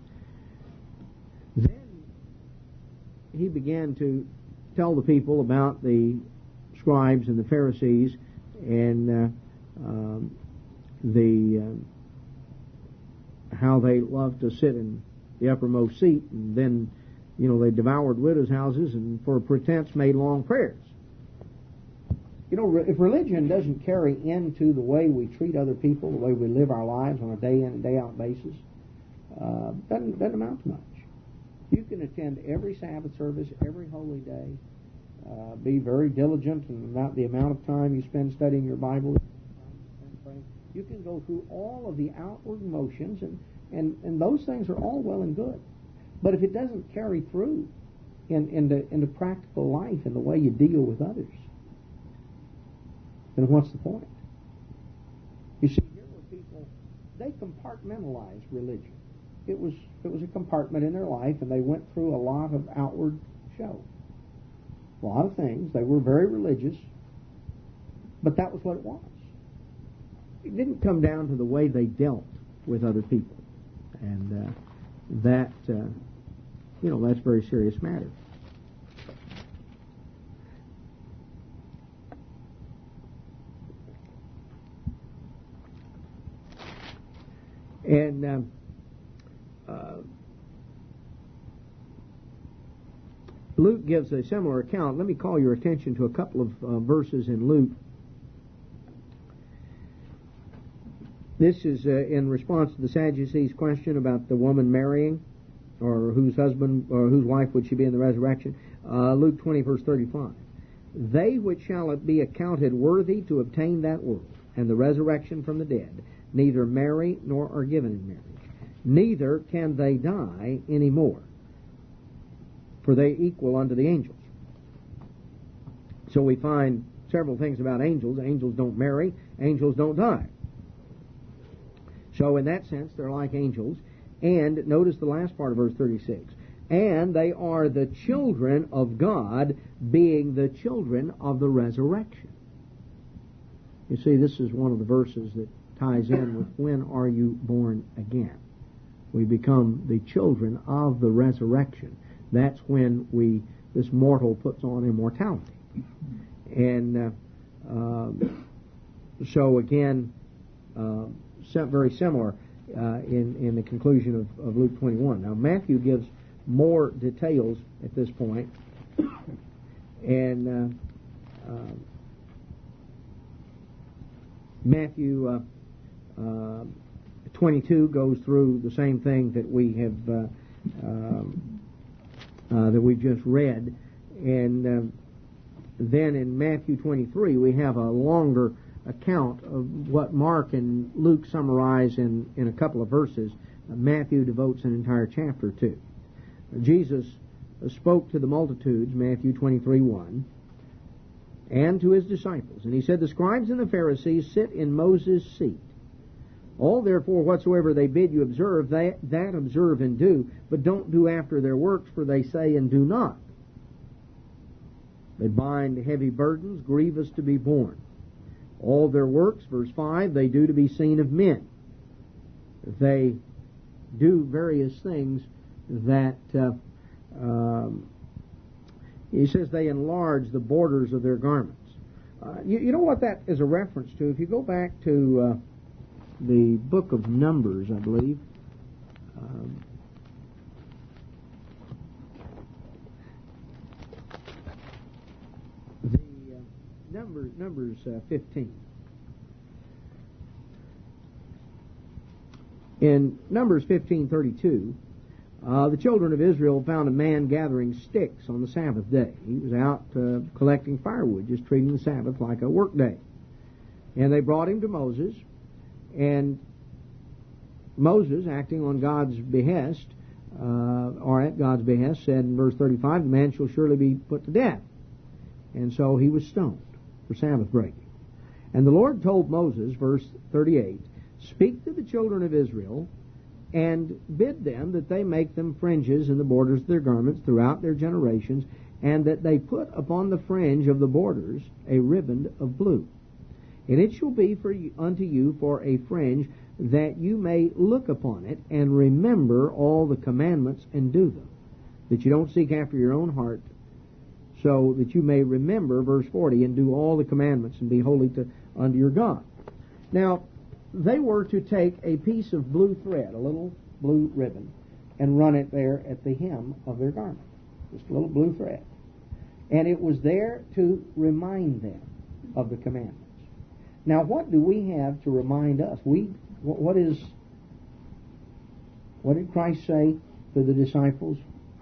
A: Then he began to tell the people about the scribes and the Pharisees and uh, um, the uh, how they loved to sit in the uppermost seat, and then, you know, they devoured widows' houses and for pretense made long prayers. You know, if religion doesn't carry into the way we treat other people, the way we live our lives on a day in and day out basis, uh, doesn't, doesn't amount to much. You can attend every Sabbath service, every holy day, uh, be very diligent about the amount of time you spend studying your Bible. You can go through all of the outward motions, and, and, and those things are all well and good. But if it doesn't carry through in, into, into practical life and the way you deal with others, then what's the point? You see, here were people, they compartmentalized religion. It was it was a compartment in their life, and they went through a lot of outward show. A lot of things. They were very religious, but that was what it was. It didn't come down to the way they dealt with other people. And uh, that, uh, you know, that's a very serious matter. And um, uh, Luke gives a similar account. Let me call your attention to a couple of uh, verses in Luke. This is uh, in response to the Sadducees' question about the woman marrying, or whose husband or whose wife would she be in the resurrection. Uh, Luke twenty, verse thirty-five. They which shall be accounted worthy to obtain that world and the resurrection from the dead neither marry nor are given in marriage, neither can they die any more, for they equal unto the angels. So we find several things about angels. Angels don't marry, angels don't die. So in that sense, they're like angels. And notice the last part of verse thirty-six. And they are the children of God, being the children of the resurrection. You see, this is one of the verses that ties in with when are you born again. We become the children of the resurrection. That's when we this mortal puts on immortality. And uh, uh, so again, uh, very similar uh, in, in the conclusion of, of Luke twenty-one. Now, Matthew gives more details at this point, and uh, uh, Matthew uh, uh, twenty-two goes through the same thing that we have uh, um, uh, that we just read, and uh, then in Matthew twenty-three we have a longer account of what Mark and Luke summarize in, in a couple of verses. Uh, Matthew devotes an entire chapter to. Uh, Jesus uh, spoke to the multitudes, Matthew twenty-three, one, and to his disciples. And he said, the scribes and the Pharisees sit in Moses' seat. All therefore whatsoever they bid you observe, that, that observe and do, but don't do after their works, for they say and do not. They bind heavy burdens, grievous to be borne. All their works, verse five, they do to be seen of men. They do various things that, uh, um, he says they enlarge the borders of their garments. Uh, you, you know what that is a reference to? If you go back to uh, the book of Numbers, I believe, um, Numbers, Numbers uh, fifteen. In Numbers fifteen thirty-two, uh, the children of Israel found a man gathering sticks on the Sabbath day. He was out uh, collecting firewood, just treating the Sabbath like a work day. And they brought him to Moses, and Moses, acting on God's behest, uh, or at God's behest, said in verse thirty-five, the man shall surely be put to death. And so he was stoned for Sabbath breaking. And the Lord told Moses, verse thirty-eight, speak to the children of Israel and bid them that they make them fringes in the borders of their garments throughout their generations, and that they put upon the fringe of the borders a riband of blue. And it shall be for you, unto you for a fringe, that you may look upon it and remember all the commandments and do them, that you don't seek after your own heart, so that you may remember, verse forty, and do all the commandments and be holy to unto your God. Now, they were to take a piece of blue thread, a little blue ribbon, and run it there at the hem of their garment. Just a little blue thread. And it was there to remind them of the commandments. Now, what do we have to remind us? We, what is, what did Christ say to the disciples?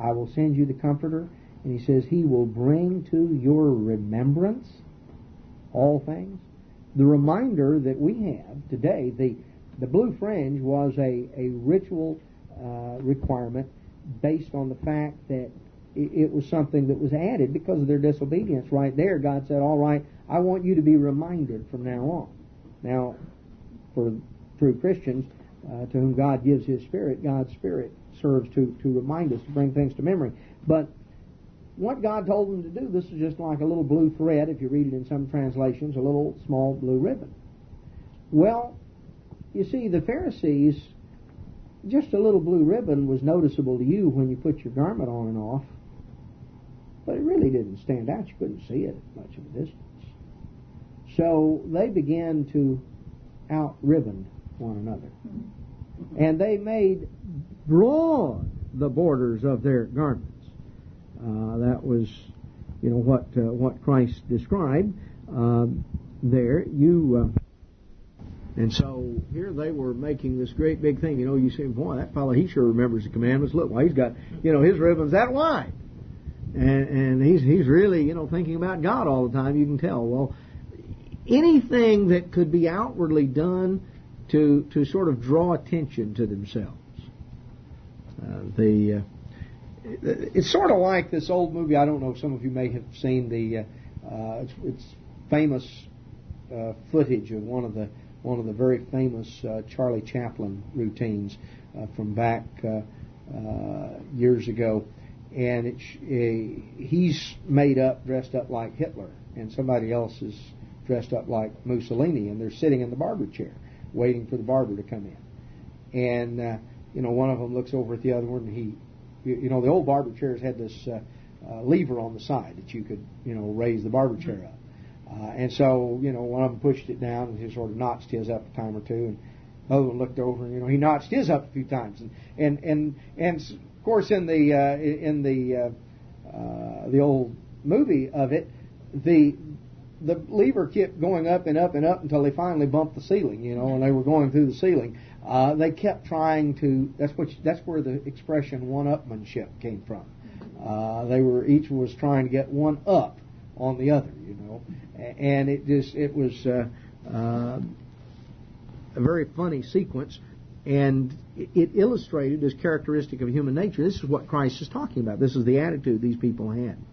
A: I will send you the Comforter. And he says, he will bring to your remembrance all things. The reminder that we have today, the, the blue fringe was a, a ritual uh, requirement based on the fact that it, it was something that was added because of their disobedience. Right there, God said, all right, I want you to be reminded from now on. Now, for true Christians, uh, to whom God gives His Spirit, God's Spirit serves to, to remind us, to bring things to memory. But what God told them to do, this is just like a little blue thread, if you read it in some translations, a little small blue ribbon. Well, you see, the Pharisees, just a little blue ribbon was noticeable to you when you put your garment on and off, but it really didn't stand out. You couldn't see it at much of a distance. So they began to out-ribbon one another. And they made broad the borders of their garments. Uh, that was, you know, what uh, what Christ described um, there. You uh, and so here they were making this great big thing. You know, you say, boy, that fellow, he sure remembers the commandments. Look, well, he's got, you know, his ribbon's that wide, and and he's he's really, you know, thinking about God all the time. You can tell. Well, anything that could be outwardly done to to sort of draw attention to themselves. Uh, the uh, It's sort of like this old movie. I don't know if some of you may have seen the uh, uh, it's, it's famous uh, footage of one of the one of the very famous uh, Charlie Chaplin routines uh, from back uh, uh, years ago, and it's, uh, he's made up, dressed up like Hitler, and somebody else is dressed up like Mussolini, and they're sitting in the barber chair waiting for the barber to come in, and uh, you know, one of them looks over at the other one, and he. You know, the old barber chairs had this uh, uh, lever on the side that you could, you know, raise the barber chair up. Uh, and so, you know, one of them pushed it down and he sort of notched his up a time or two. And the other one looked over and, you know, he notched his up a few times. And, and, and, and of course, in the, uh, in the, uh, uh, the old movie of it, the, the lever kept going up and up and up until they finally bumped the ceiling, you know, and they were going through the ceiling. Uh, they kept trying to. That's what. That's where the expression "one-upmanship" came from. Uh, they were each was trying to get one up on the other, you know, and it just it was uh, uh, a very funny sequence, and it illustrated as characteristic of human nature. This is what Christ is talking about. This is the attitude these people had. And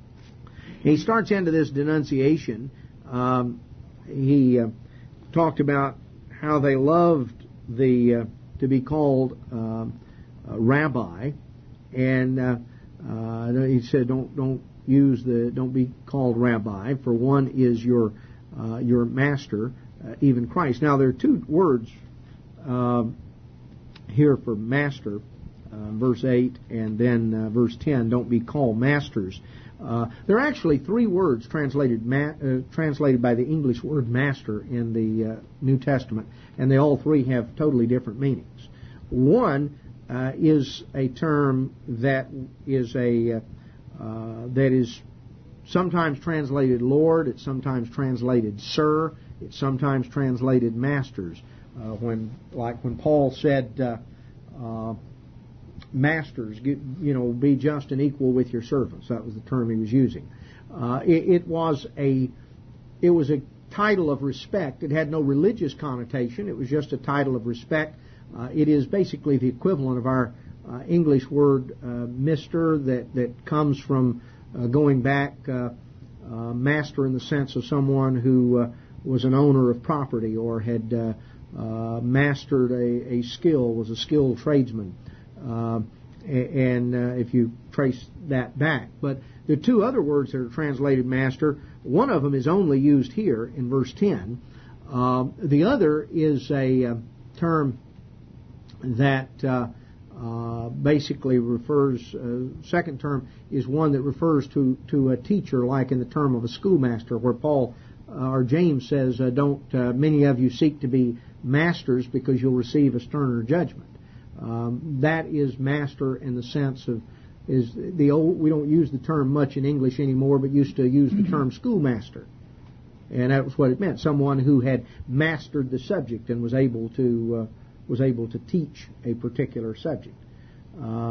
A: he starts into this denunciation. Um, he uh, talked about how they loved the uh, to be called uh, uh, rabbi, and uh, uh, he said, "Don't don't use the don't be called rabbi, for one is your uh, your master, uh, even Christ." Now there are two words uh, here for master, uh, verse eight, and then uh, verse ten. Don't be called masters. Uh, there are actually three words translated ma- uh, translated by the English word master in the uh, New Testament, and they all three have totally different meanings. One uh, is a term that is a uh, uh, that is sometimes translated Lord, it's sometimes translated Sir, it's sometimes translated masters. Uh, when, like when Paul said, uh, uh, "Masters, you know, be just and equal with your servants." That was the term he was using. Uh, it, it was a, it was a title of respect. It had no religious connotation. It was just a title of respect. Uh, it is basically the equivalent of our uh, English word uh, "Mister" that that comes from uh, going back uh, uh, master in the sense of someone who uh, was an owner of property or had uh, uh, mastered a, a skill, was a skilled tradesman. Uh, and uh, if you trace that back. But there are two other words that are translated master. One of them is only used here in verse ten. Uh, the other is a uh, term that uh, uh, basically refers, uh, second term is one that refers to, to a teacher, like in the term of a schoolmaster, where Paul uh, or James says, uh, don't uh, many of you seek to be masters because you'll receive a sterner judgment. Um, that is master in the sense of, is the old, we don't use the term much in English anymore, but used to use the term schoolmaster. And that was what it meant, someone who had mastered the subject and was able to uh, was able to teach a particular subject. Um,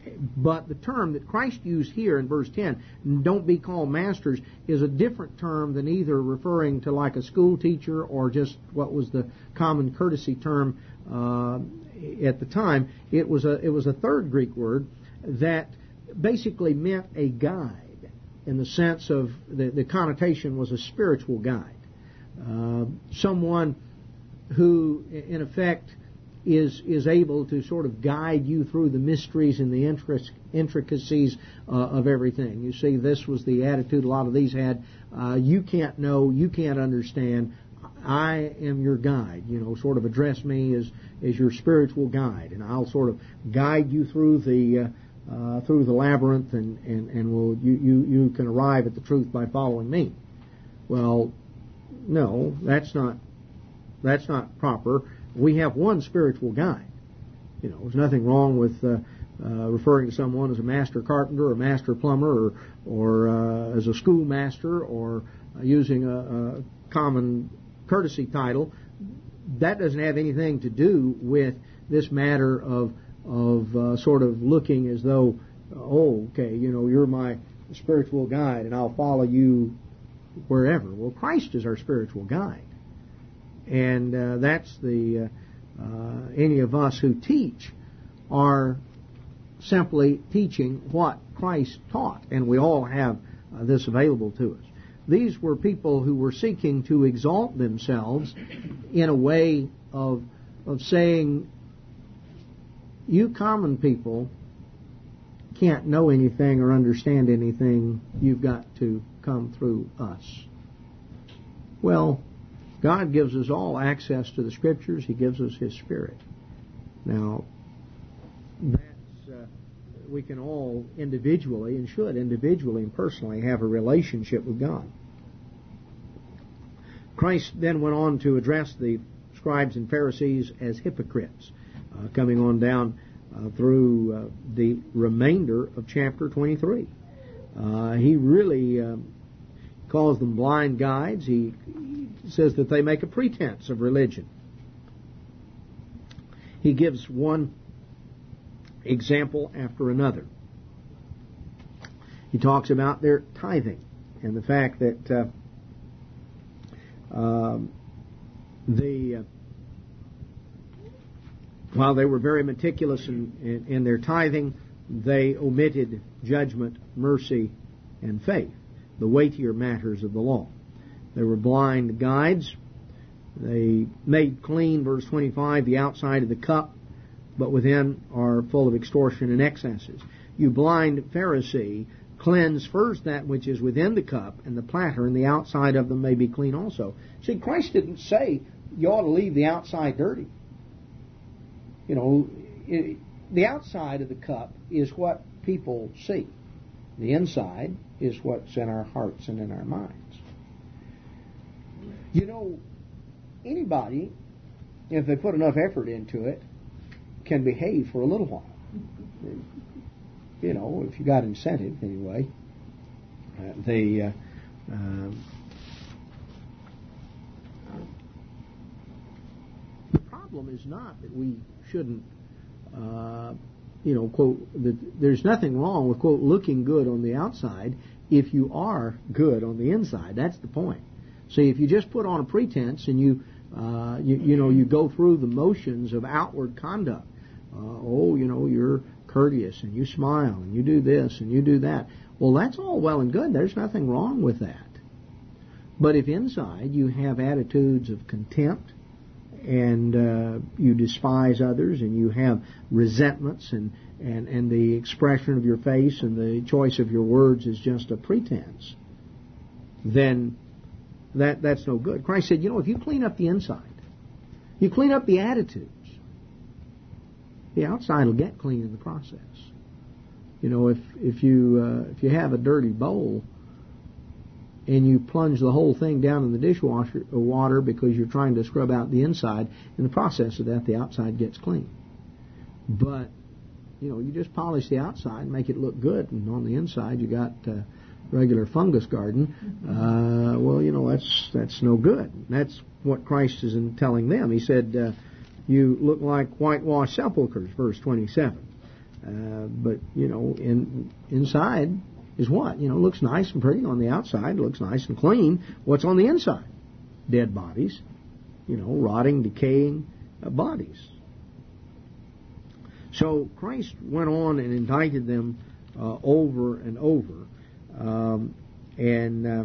A: But the term that Christ used here in verse ten, don't be called masters, is a different term than either referring to like a school teacher or just what was the common courtesy term uh, at the time. It was a it was a third Greek word that basically meant a guide, in the sense of the, the connotation was a spiritual guide. Uh, someone who, in effect, is is able to sort of guide you through the mysteries and the intric- intricacies uh, of everything. You see, this was the attitude a lot of these had. Uh, you can't know, you can't understand. I am your guide. You know, sort of address me as as your spiritual guide, and I'll sort of guide you through the uh, uh, through the labyrinth, and and and will you you you can arrive at the truth by following me. Well, no, that's not that's not proper. We have one spiritual guide. You know, there's nothing wrong with uh, uh, referring to someone as a master carpenter or a master plumber or, or uh, as a schoolmaster or uh, using a, a common courtesy title. That doesn't have anything to do with this matter of of uh, sort of looking as though, oh, okay, you know, you're my spiritual guide and I'll follow you wherever. Well, Christ is our spiritual guide. And uh, that's the, uh, uh, any of us who teach are simply teaching what Christ taught. And we all have uh, this available to us. These were people who were seeking to exalt themselves in a way of, of saying, you common people can't know anything or understand anything. You've got to come through us. Well, God gives us all access to the Scriptures. He gives us His Spirit. Now, that's, uh, we can all individually, and should individually and personally, have a relationship with God. Christ then went on to address the scribes and Pharisees as hypocrites, uh, coming on down uh, through uh, the remainder of chapter twenty-three. Uh, he really uh, calls them blind guides. He says that they make a pretense of religion. He gives one example after another. He talks about their tithing and the fact that uh, um, the uh, while they were very meticulous in, in, in their tithing, they omitted judgment, mercy, and faith, the weightier matters of the law. They were blind guides. They made clean, verse twenty-five, the outside of the cup, but within are full of extortion and excesses. You blind Pharisee, cleanse first that which is within the cup and the platter, and the outside of them may be clean also. See, Christ didn't say you ought to leave the outside dirty. You know, it, the outside of the cup is what people see. The inside is what's in our hearts and in our minds. You know, anybody, if they put enough effort into it, can behave for a little while. You know, if you got incentive, anyway. Uh, the uh, um, the problem is not that we shouldn't, uh, you know, quote, that there's nothing wrong with, quote, looking good on the outside if you are good on the inside. That's the point. See, if you just put on a pretense and you, uh, you, you know, you go through the motions of outward conduct, uh, oh, you know, you're courteous and you smile and you do this and you do that. Well, that's all well and good. There's nothing wrong with that. But if inside you have attitudes of contempt and uh, you despise others and you have resentments and, and, and the expression of your face and the choice of your words is just a pretense, then That that's no good. Christ said, you know, if you clean up the inside, you clean up the attitudes, the outside will get clean in the process. You know, if if you uh, if you have a dirty bowl and you plunge the whole thing down in the dishwasher uh, water because you're trying to scrub out the inside, in the process of that, the outside gets clean. But you know, you just polish the outside and make it look good, and on the inside you got Uh, regular fungus garden, uh, well, you know, that's that's no good. That's what Christ is in telling them. He said, uh, you look like whitewashed sepulchres, verse twenty-seven. Uh, but, you know, in inside is what? You know, looks nice and pretty on the outside, looks nice and clean. What's on the inside? Dead bodies, you know, rotting, decaying uh, bodies. So Christ went on and indicted them uh, over and over, um, and uh,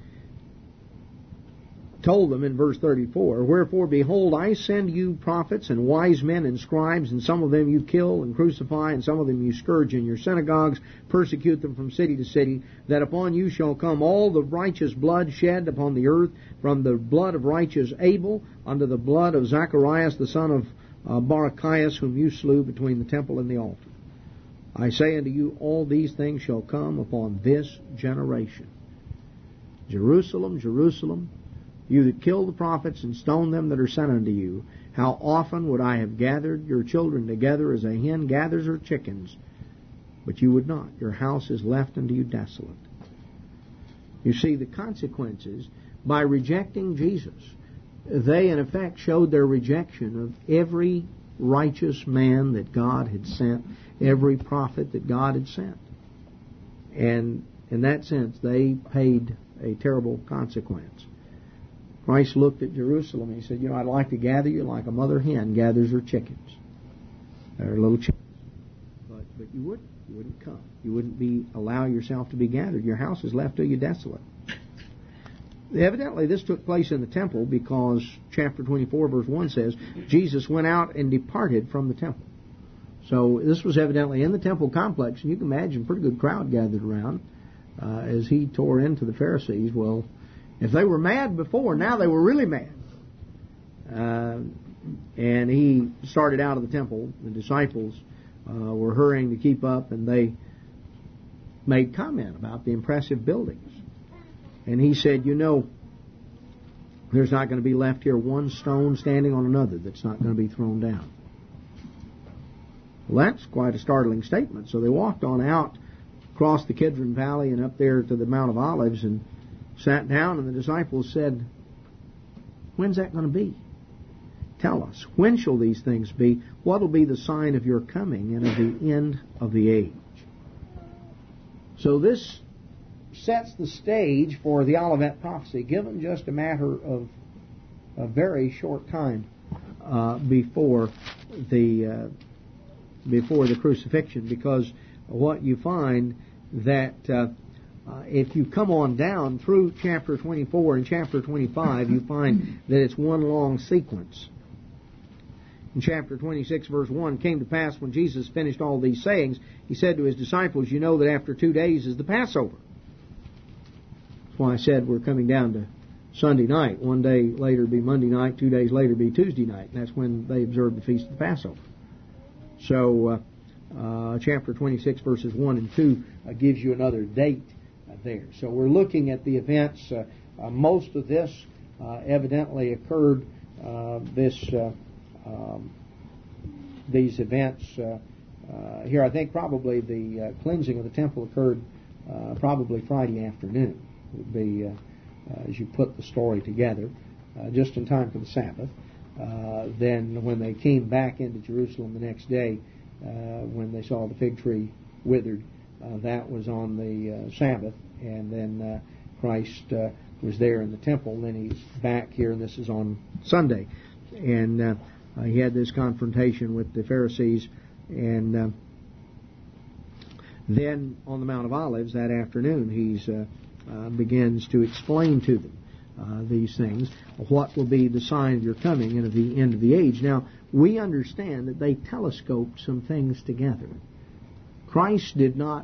A: told them in verse thirty-four, "Wherefore, behold, I send you prophets and wise men and scribes, and some of them you kill and crucify, and some of them you scourge in your synagogues, persecute them from city to city, that upon you shall come all the righteous blood shed upon the earth, from the blood of righteous Abel unto the blood of Zacharias the son of uh, Barachias, whom you slew between the temple and the altar. I say unto you, all these things shall come upon this generation. Jerusalem, Jerusalem, you that kill the prophets and stone them that are sent unto you, how often would I have gathered your children together as a hen gathers her chickens, but you would not. Your house is left unto you desolate." You see, the consequences, by rejecting Jesus, they in effect showed their rejection of every righteous man that God had sent, every prophet that God had sent. And in that sense, they paid a terrible consequence. Christ looked at Jerusalem and he said, you know, I'd like to gather you like a mother hen gathers her chickens. Her little chickens. But but you wouldn't. You wouldn't come. You wouldn't be allow yourself to be gathered. Your house is left to you desolate. Evidently, this took place in the temple because chapter twenty-four, verse one says, Jesus went out and departed from the temple. So this was evidently in the temple complex, and you can imagine a pretty good crowd gathered around uh, as he tore into the Pharisees. Well, if they were mad before, now they were really mad. Uh, and he started out of the temple. The disciples uh, were hurrying to keep up, and they made comment about the impressive buildings. And he said, you know, there's not going to be left here one stone standing on another that's not going to be thrown down. Well, that's quite a startling statement. So they walked on out across the Kidron Valley and up there to the Mount of Olives and sat down, and the disciples said, when's that going to be? Tell us, when shall these things be? What will be the sign of your coming and of the end of the age? So this sets the stage for the Olivet prophecy, given just a matter of a very short time uh, before the uh, before the crucifixion, because what you find that uh, uh, if you come on down through chapter twenty-four and chapter twenty-five, you find that it's one long sequence. In chapter twenty-six, verse one, came to pass when Jesus finished all these sayings, he said to his disciples, you know that after two days is the Passover. That's why I said we're coming down to Sunday night. One day later be Monday night, two days later be Tuesday night. And that's when they observe the Feast of the Passover. So uh, uh, chapter twenty-six, verses one and two uh, gives you another date uh, there. So we're looking at the events. Uh, uh, most of this uh, evidently occurred, uh, this uh, um, these events uh, uh, here. I think probably the uh, cleansing of the temple occurred uh, probably Friday afternoon. Would be uh, uh, as you put the story together, uh, just in time for the Sabbath. Uh, then when they came back into Jerusalem the next day, uh, when they saw the fig tree withered, uh, that was on the uh, Sabbath, and then uh, Christ uh, was there in the temple, and then he's back here, and this is on Sunday. And uh, uh, he had this confrontation with the Pharisees, and uh, then on the Mount of Olives that afternoon, he's uh, uh, begins to explain to them Uh, these things, what will be the sign of your coming and of the end of the age. Now, we understand that they telescoped some things together. Christ did not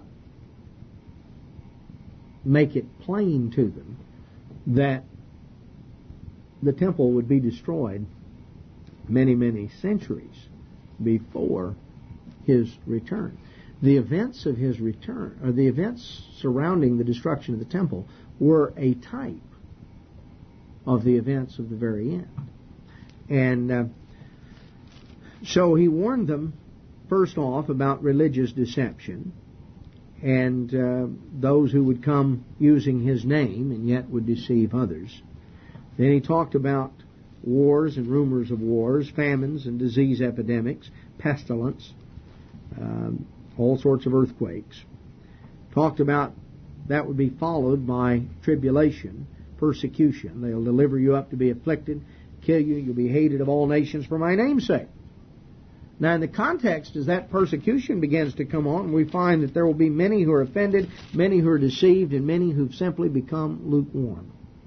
A: make it plain to them that the temple would be destroyed many, many centuries before his return. The events of his return, or the events surrounding the destruction of the temple, were a type of the events of the very end. And uh, so he warned them, first off, about religious deception and uh, those who would come using his name and yet would deceive others. Then he talked about wars and rumors of wars, famines and disease epidemics, pestilence, um, all sorts of earthquakes. Talked about that would be followed by tribulation, persecution. They'll deliver you up to be afflicted, kill you, you'll be hated of all nations for my name's sake. Now in the context, as that persecution begins to come on, we find that there will be many who are offended, many who are deceived, and many who've simply become lukewarm.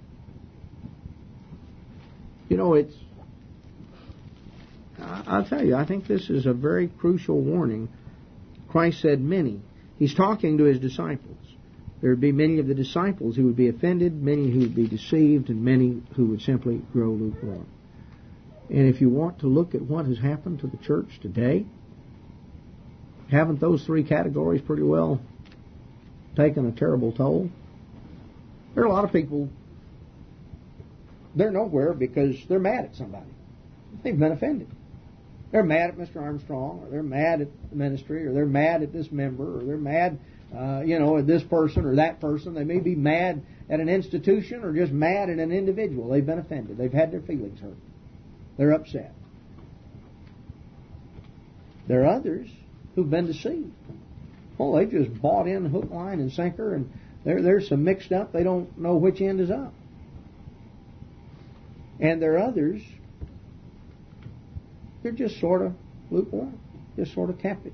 A: You know, it's, I'll tell you, I think this is a very crucial warning. Christ said many. He's talking to His disciples. There would be many of the disciples who would be offended, many who would be deceived, and many who would simply grow lukewarm. And if you want to look at what has happened to the church today, haven't those three categories pretty well taken a terrible toll? There are a lot of people, they're nowhere because they're mad at somebody. They've been offended. They're mad at Mister Armstrong, or they're mad at the ministry, or they're mad at this member, or they're mad, uh, you know, at this person or that person. They may be mad at an institution or just mad at an individual. They've been offended. They've had their feelings hurt. They're upset. There are others who've been deceived. Well, they've just bought in hook, line, and sinker, and they're, they're so mixed up they don't know which end is up. And there are others, they're just sort of lukewarm, just sort of tepid.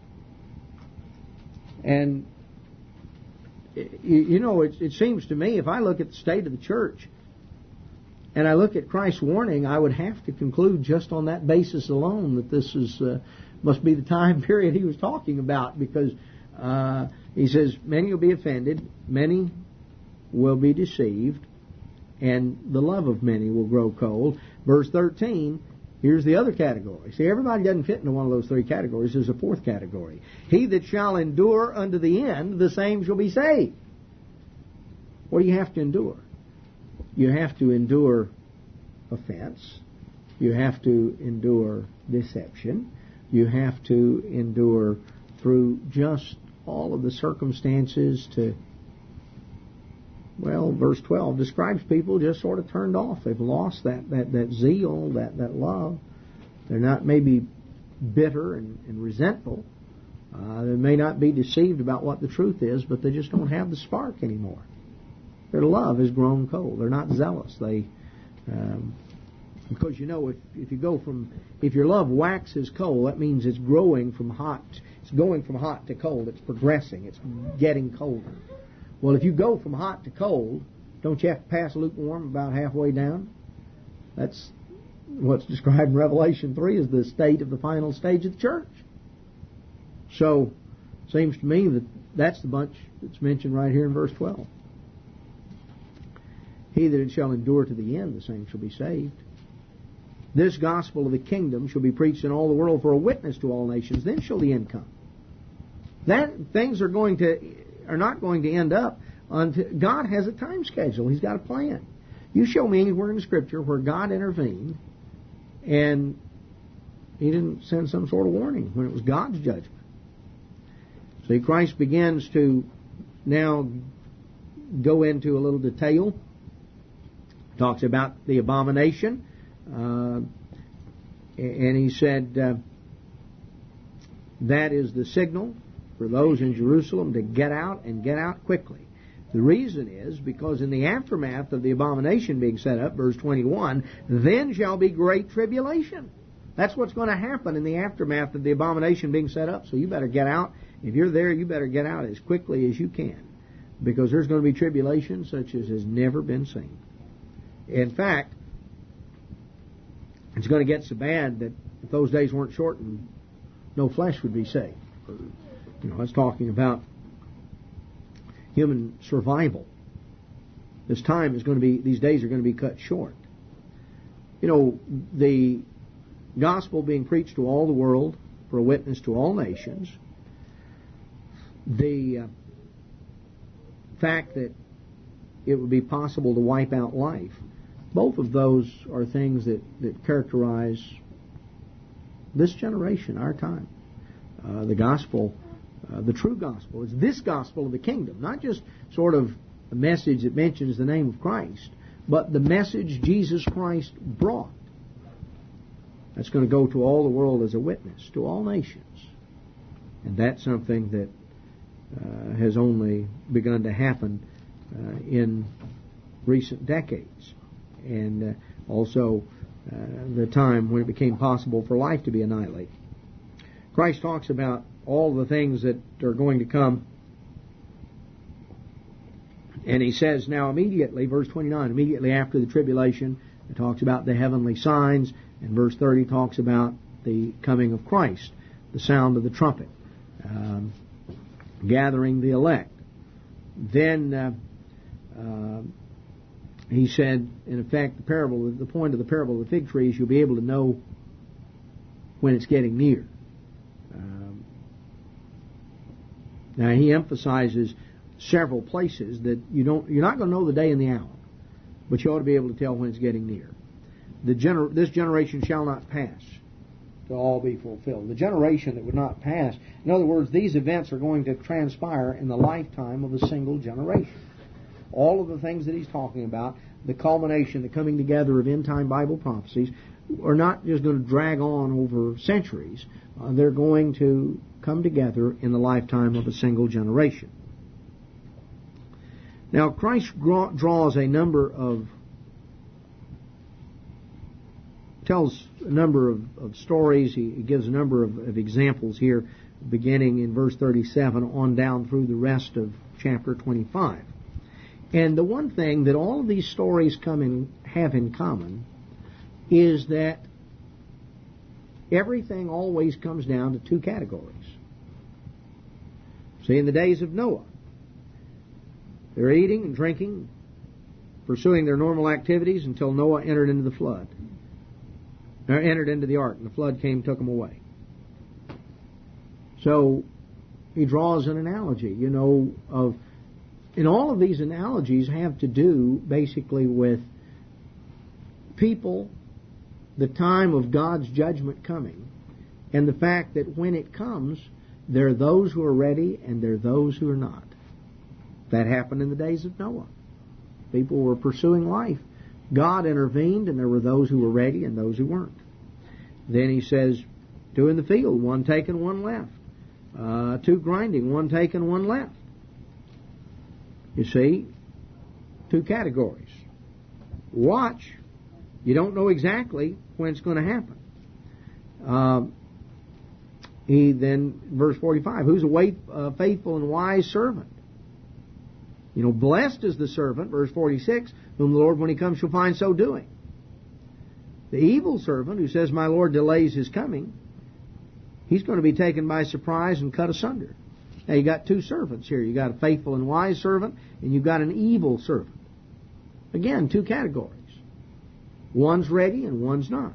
A: And, you, you know, it, it seems to me, if I look at the state of the church, and I look at Christ's warning, I would have to conclude just on that basis alone that this is uh, must be the time period He was talking about, because uh, He says, many will be offended, many will be deceived, and the love of many will grow cold. Verse thirteen, here's the other category. See, everybody doesn't fit into one of those three categories. There's a fourth category. He that shall endure unto the end, the same shall be saved. What do you have to endure? You have to endure offense. You have to endure deception. You have to endure through just all of the circumstances to, well, verse twelve describes people just sort of turned off. They've lost that, that, that zeal, that, that love. They're not maybe bitter and, and resentful. Uh, they may not be deceived about what the truth is, but they just don't have the spark anymore. Their love has grown cold. They're not zealous. They, um, because you know, if if you go from if your love waxes cold, that means it's growing from hot. It's going from hot to cold. It's progressing. It's getting colder. Well, if you go from hot to cold, don't you have to pass lukewarm about halfway down? That's what's described in Revelation three as the state of the final stage of the church. So, it seems to me that that's the bunch that's mentioned right here in verse twelve. He that shall endure to the end, the same shall be saved. This gospel of the kingdom shall be preached in all the world for a witness to all nations. Then shall the end come. That things are going to are not going to end up until God has a time schedule. He's got a plan. You show me anywhere in the Scripture where God intervened and He didn't send some sort of warning when it was God's judgment. See, Christ begins to now go into a little detail. Talks about the abomination, uh, and He said uh, that is the signal for those in Jerusalem to get out and get out quickly. The reason is because in the aftermath of the abomination being set up, verse twenty-one, then shall be great tribulation. That's what's going to happen in the aftermath of the abomination being set up. So you better get out. If you're there, you better get out as quickly as you can, because there's going to be tribulation such as has never been seen. In fact, it's going to get so bad that if those days weren't shortened, no flesh would be saved. Or, you know, it's talking about human survival. This time is going to be, these days are going to be cut short. You know, the gospel being preached to all the world for a witness to all nations, the uh, fact that it would be possible to wipe out life, both of those are things that, that characterize this generation, our time. Uh, the gospel, uh, the true gospel, is this gospel of the kingdom, not just sort of a message that mentions the name of Christ, but the message Jesus Christ brought. That's going to go to all the world as a witness, to all nations. And that's something that uh, has only begun to happen uh, in recent decades. And uh, also uh, the time when it became possible for life to be annihilated. Christ talks about all the things that are going to come. And he says, now immediately, verse twenty-nine, immediately after the tribulation, it talks about the heavenly signs. And verse thirty talks about the coming of Christ, the sound of the trumpet, um, gathering the elect. Then uh, uh, he said, in effect, the parable, the point of the parable of the fig tree is you'll be able to know when it's getting near. Um, now he emphasizes several places that you don't, you're not going to know the day and the hour, but you ought to be able to tell when it's getting near. The gener- this generation shall not pass to all be fulfilled. The generation that would not pass, in other words, these events are going to transpire in the lifetime of a single generation. All of the things that he's talking about, the culmination, the coming together of end-time Bible prophecies, are not just going to drag on over centuries. Uh, they're going to come together in the lifetime of a single generation. Now, Christ draw, draws a number of, tells a number of, of stories. He, he gives a number of, of examples here, beginning in verse thirty-seven on down through the rest of chapter twenty-five. And the one thing that all of these stories come in, have in common is that everything always comes down to two categories. See, in the days of Noah, they're eating and drinking, pursuing their normal activities until Noah entered into the flood. Or entered into the ark, and the flood came and took them away. So he draws an analogy, you know, of, and all of these analogies have to do basically with people, the time of God's judgment coming, and the fact that when it comes, there are those who are ready and there are those who are not. That happened in the days of Noah. People were pursuing life. God intervened, and there were those who were ready and those who weren't. Then he says, two in the field, one taken, one left. Uh, two grinding, one taken, one left. You see, two categories. Watch. You don't know exactly when it's going to happen. Uh, he then, verse forty-five, who's a wait, uh, faithful and wise servant? You know, blessed is the servant, verse forty-six, whom the Lord, when he comes, shall find so doing. The evil servant, who says, my Lord delays his coming, he's going to be taken by surprise and cut asunder. Now, you got two servants here. You got a faithful and wise servant, and you've got an evil servant. Again, two categories. One's ready and one's not.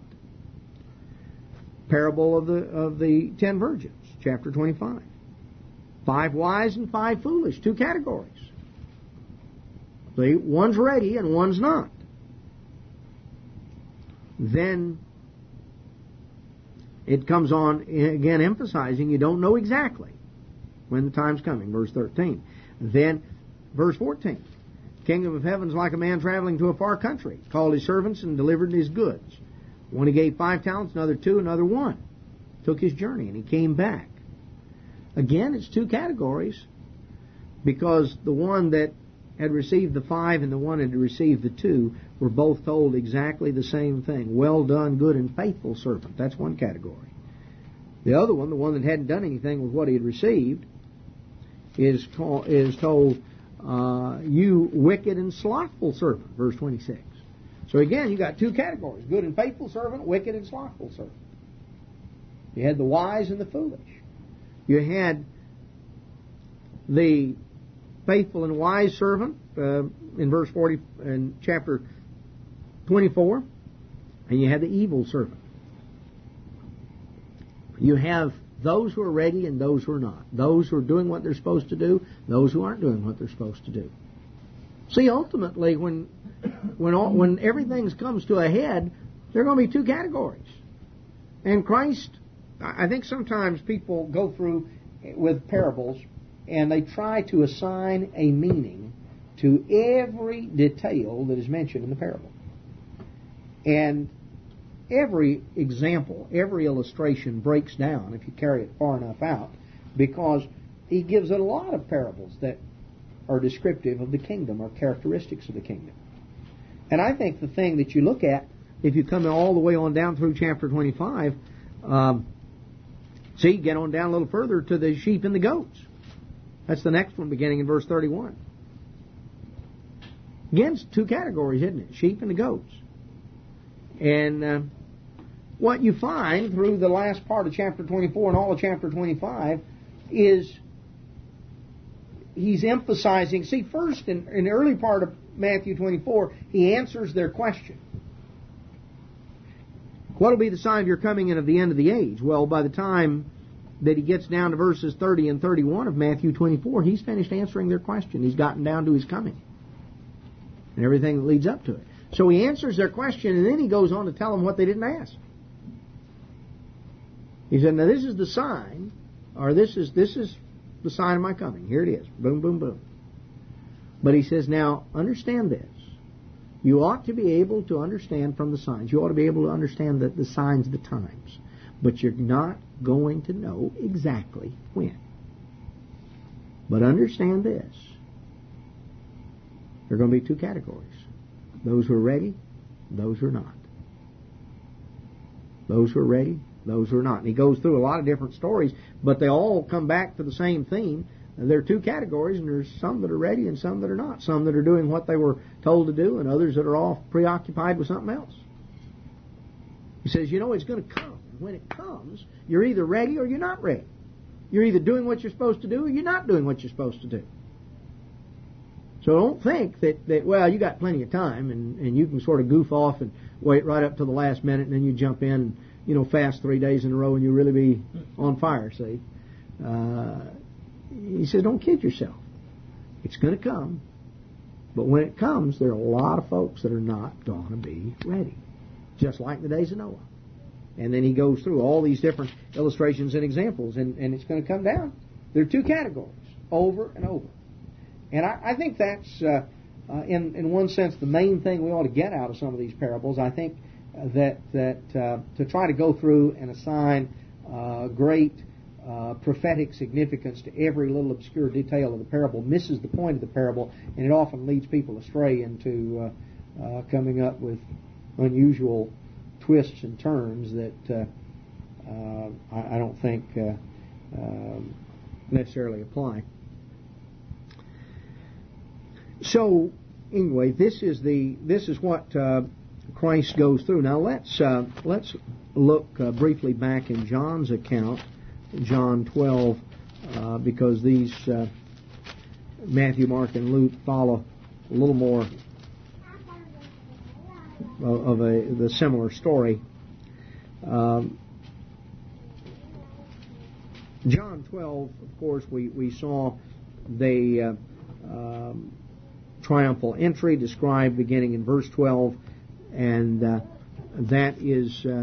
A: Parable of the of the ten virgins, chapter twenty-five. Five wise and five foolish, two categories. See, one's ready and one's not. Then it comes on, again emphasizing you don't know exactly when the time's coming, verse thirteen. Then, verse fourteen. Kingdom of heaven is like a man traveling to a far country. Called his servants and delivered his goods. One he gave five talents, another two, another one. Took his journey and he came back. Again, it's two categories, because the one that had received the five and the one that had received the two were both told exactly the same thing. Well done, good and faithful servant. That's one category. The other one, the one that hadn't done anything with what he had received, is, call, is told, uh, you wicked and slothful servant, verse twenty-six. So again, you got two categories, good and faithful servant, wicked and slothful servant. You had the wise and the foolish. You had the faithful and wise servant uh, in verse forty, in chapter twenty-four, and you had the evil servant. You have those who are ready and those who are not. Those who are doing what they're supposed to do, those who aren't doing what they're supposed to do. See, ultimately, when when all, when everything comes to a head, there are going to be two categories. And Christ, I think sometimes people go through with parables and they try to assign a meaning to every detail that is mentioned in the parable. And every example, every illustration breaks down, if you carry it far enough out, because he gives a lot of parables that are descriptive of the kingdom, or characteristics of the kingdom. And I think the thing that you look at, if you come all the way on down through chapter twenty-five, um, see, get on down a little further to the sheep and the goats. That's the next one, beginning in verse thirty-one. Again, it's two categories, isn't it? Sheep and the goats. And uh, what you find through the last part of chapter twenty-four and all of chapter twenty-five is he's emphasizing, see, first in, in the early part of Matthew twenty-four, he answers their question. What will be the sign of your coming and of the end of the age? Well, by the time that he gets down to verses thirty and thirty-one of Matthew twenty-four, he's finished answering their question. He's gotten down to his coming and everything that leads up to it. So he answers their question, and then he goes on to tell them what they didn't ask. He said, now this is the sign, or this is this is the sign of my coming. Here it is. Boom, boom, boom. But he says, now, understand this. You ought to be able to understand from the signs. You ought to be able to understand the, the signs of the times. But you're not going to know exactly when. But understand this. There are going to be two categories. Those who are ready, those who are not. Those who are ready, those who are not. And he goes through a lot of different stories, but they all come back to the same theme. There are two categories, and there's some that are ready and some that are not. Some that are doing what they were told to do, and others that are off preoccupied with something else. He says, you know, it's going to come. And when it comes, you're either ready or you're not ready. You're either doing what you're supposed to do or you're not doing what you're supposed to do. So don't think that, that well, you got plenty of time, and, and you can sort of goof off and wait right up to the last minute, and then you jump in and, you know, fast three days in a row, and you really be on fire, see. Uh, he says, don't kid yourself. It's going to come. But when it comes, there are a lot of folks that are not going to be ready. Just like the days of Noah. And then he goes through all these different illustrations and examples, and, and it's going to come down. There are two categories, over and over. And I, I think that's, uh, uh, in, in one sense, the main thing we ought to get out of some of these parables. I think uh, that, that uh, to try to go through and assign uh, great uh, prophetic significance to every little obscure detail of the parable misses the point of the parable, and it often leads people astray into uh, uh, coming up with unusual twists and turns that uh, uh, I, I don't think uh, uh, necessarily apply. So, anyway, this is the this is what uh, Christ goes through. Now let's uh, let's look uh, briefly back in John's account, John twelve, uh, because these uh, Matthew, Mark, and Luke follow a little more of, of a the similar story. Um, John twelve, of course, we we saw the uh, um, triumphal entry described beginning in verse twelve, and uh, that is uh,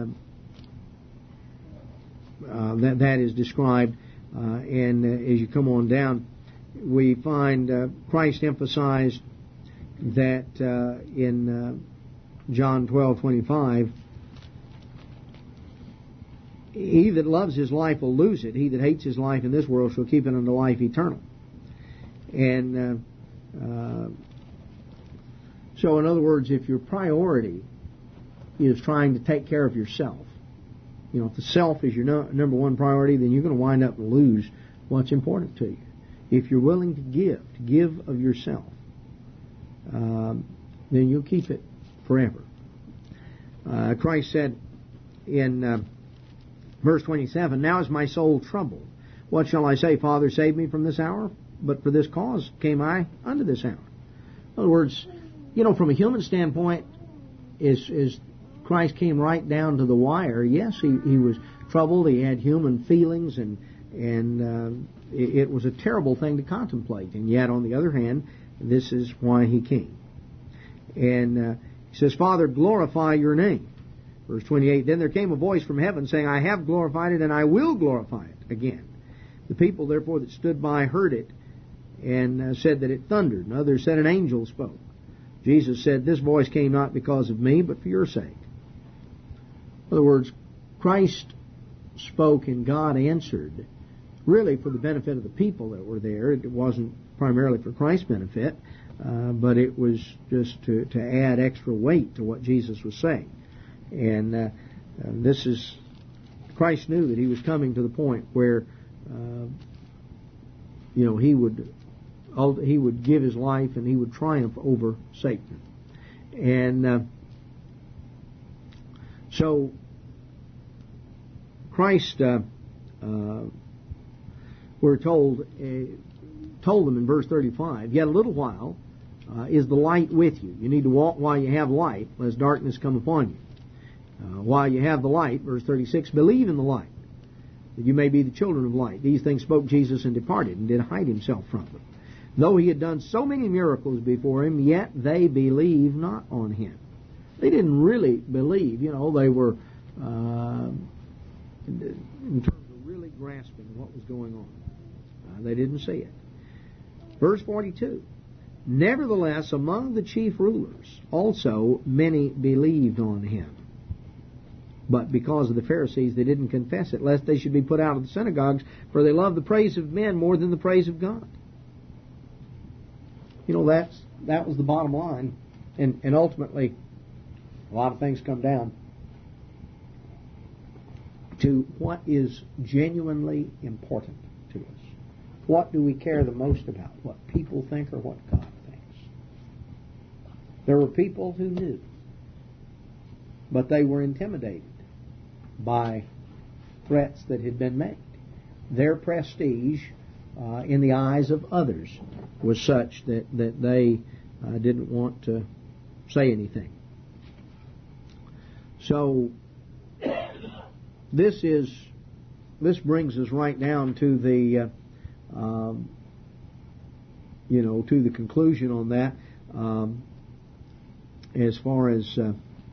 A: uh, that that is described. Uh, and uh, as you come on down, we find uh, Christ emphasized that uh, in uh, John twelve twenty-five, he that loves his life will lose it. He that hates his life in this world shall keep it unto life eternal. And uh, uh, so, in other words, if your priority is trying to take care of yourself, you know, if the self is your no, number one priority, then you're going to wind up and lose what's important to you. If you're willing to give, to give of yourself, um, then you'll keep it forever. Uh, Christ said in uh, verse twenty-seven, now is my soul troubled. What shall I say? Father, save me from this hour? But for this cause came I unto this hour. In other words, you know, from a human standpoint, is is Christ came right down to the wire. Yes, he, he was troubled. He had human feelings, and and uh, it, it was a terrible thing to contemplate. And yet, on the other hand, this is why he came. And uh, he says, Father, glorify your name. Verse twenty-eight, then there came a voice from heaven saying, I have glorified it, and I will glorify it again. The people, therefore, that stood by heard it, and uh, said that it thundered. And others said an angel spoke. Jesus said, this voice came not because of me, but for your sake. In other words, Christ spoke and God answered really for the benefit of the people that were there. It wasn't primarily for Christ's benefit, uh, but it was just to, to add extra weight to what Jesus was saying. And uh, uh, this is, Christ knew that he was coming to the point where, uh, you know, he would he would give his life and he would triumph over Satan. And uh, so Christ, uh, uh, we're told, uh, told them in verse thirty-five, yet a little while uh, is the light with you. You need to walk while you have light, lest darkness come upon you. Uh, while you have the light, verse thirty-six, believe in the light, that you may be the children of light. These things spoke Jesus and departed, and did hide himself from them. Though he had done so many miracles before him, yet they believed not on him. They didn't really believe. You know, they were, uh, in terms of really grasping what was going on. Uh, they didn't see it. Verse forty-two, nevertheless, among the chief rulers also many believed on him. But because of the Pharisees, they didn't confess it, lest they should be put out of the synagogues, for they love the praise of men more than the praise of God. You know, that's that was the bottom line. And, and ultimately, a lot of things come down to what is genuinely important to us. What do we care the most about? What people think or what God thinks? There were people who knew, but they were intimidated by threats that had been made. Their prestige uh, in the eyes of others was such that, that they uh, didn't want to say anything. So this is this brings us right down to the uh, um, you know to the conclusion on that um, as far as uh,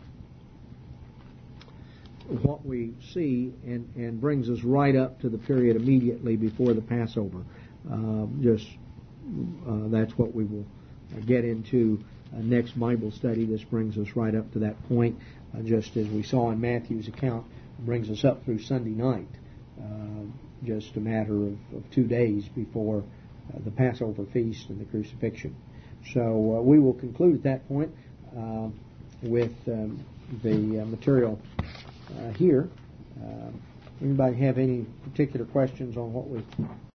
A: what we see, and, and brings us right up to the period immediately before the Passover. Uh, just uh, that's what we will get into uh, next Bible study. This brings us right up to that point, uh, just as we saw in Matthew's account. It brings us up through Sunday night, uh, just a matter of, of two days before uh, the Passover feast and the crucifixion. So uh, we will conclude at that point uh, with um, the uh, material uh, here. Uh, anybody have any particular questions on what we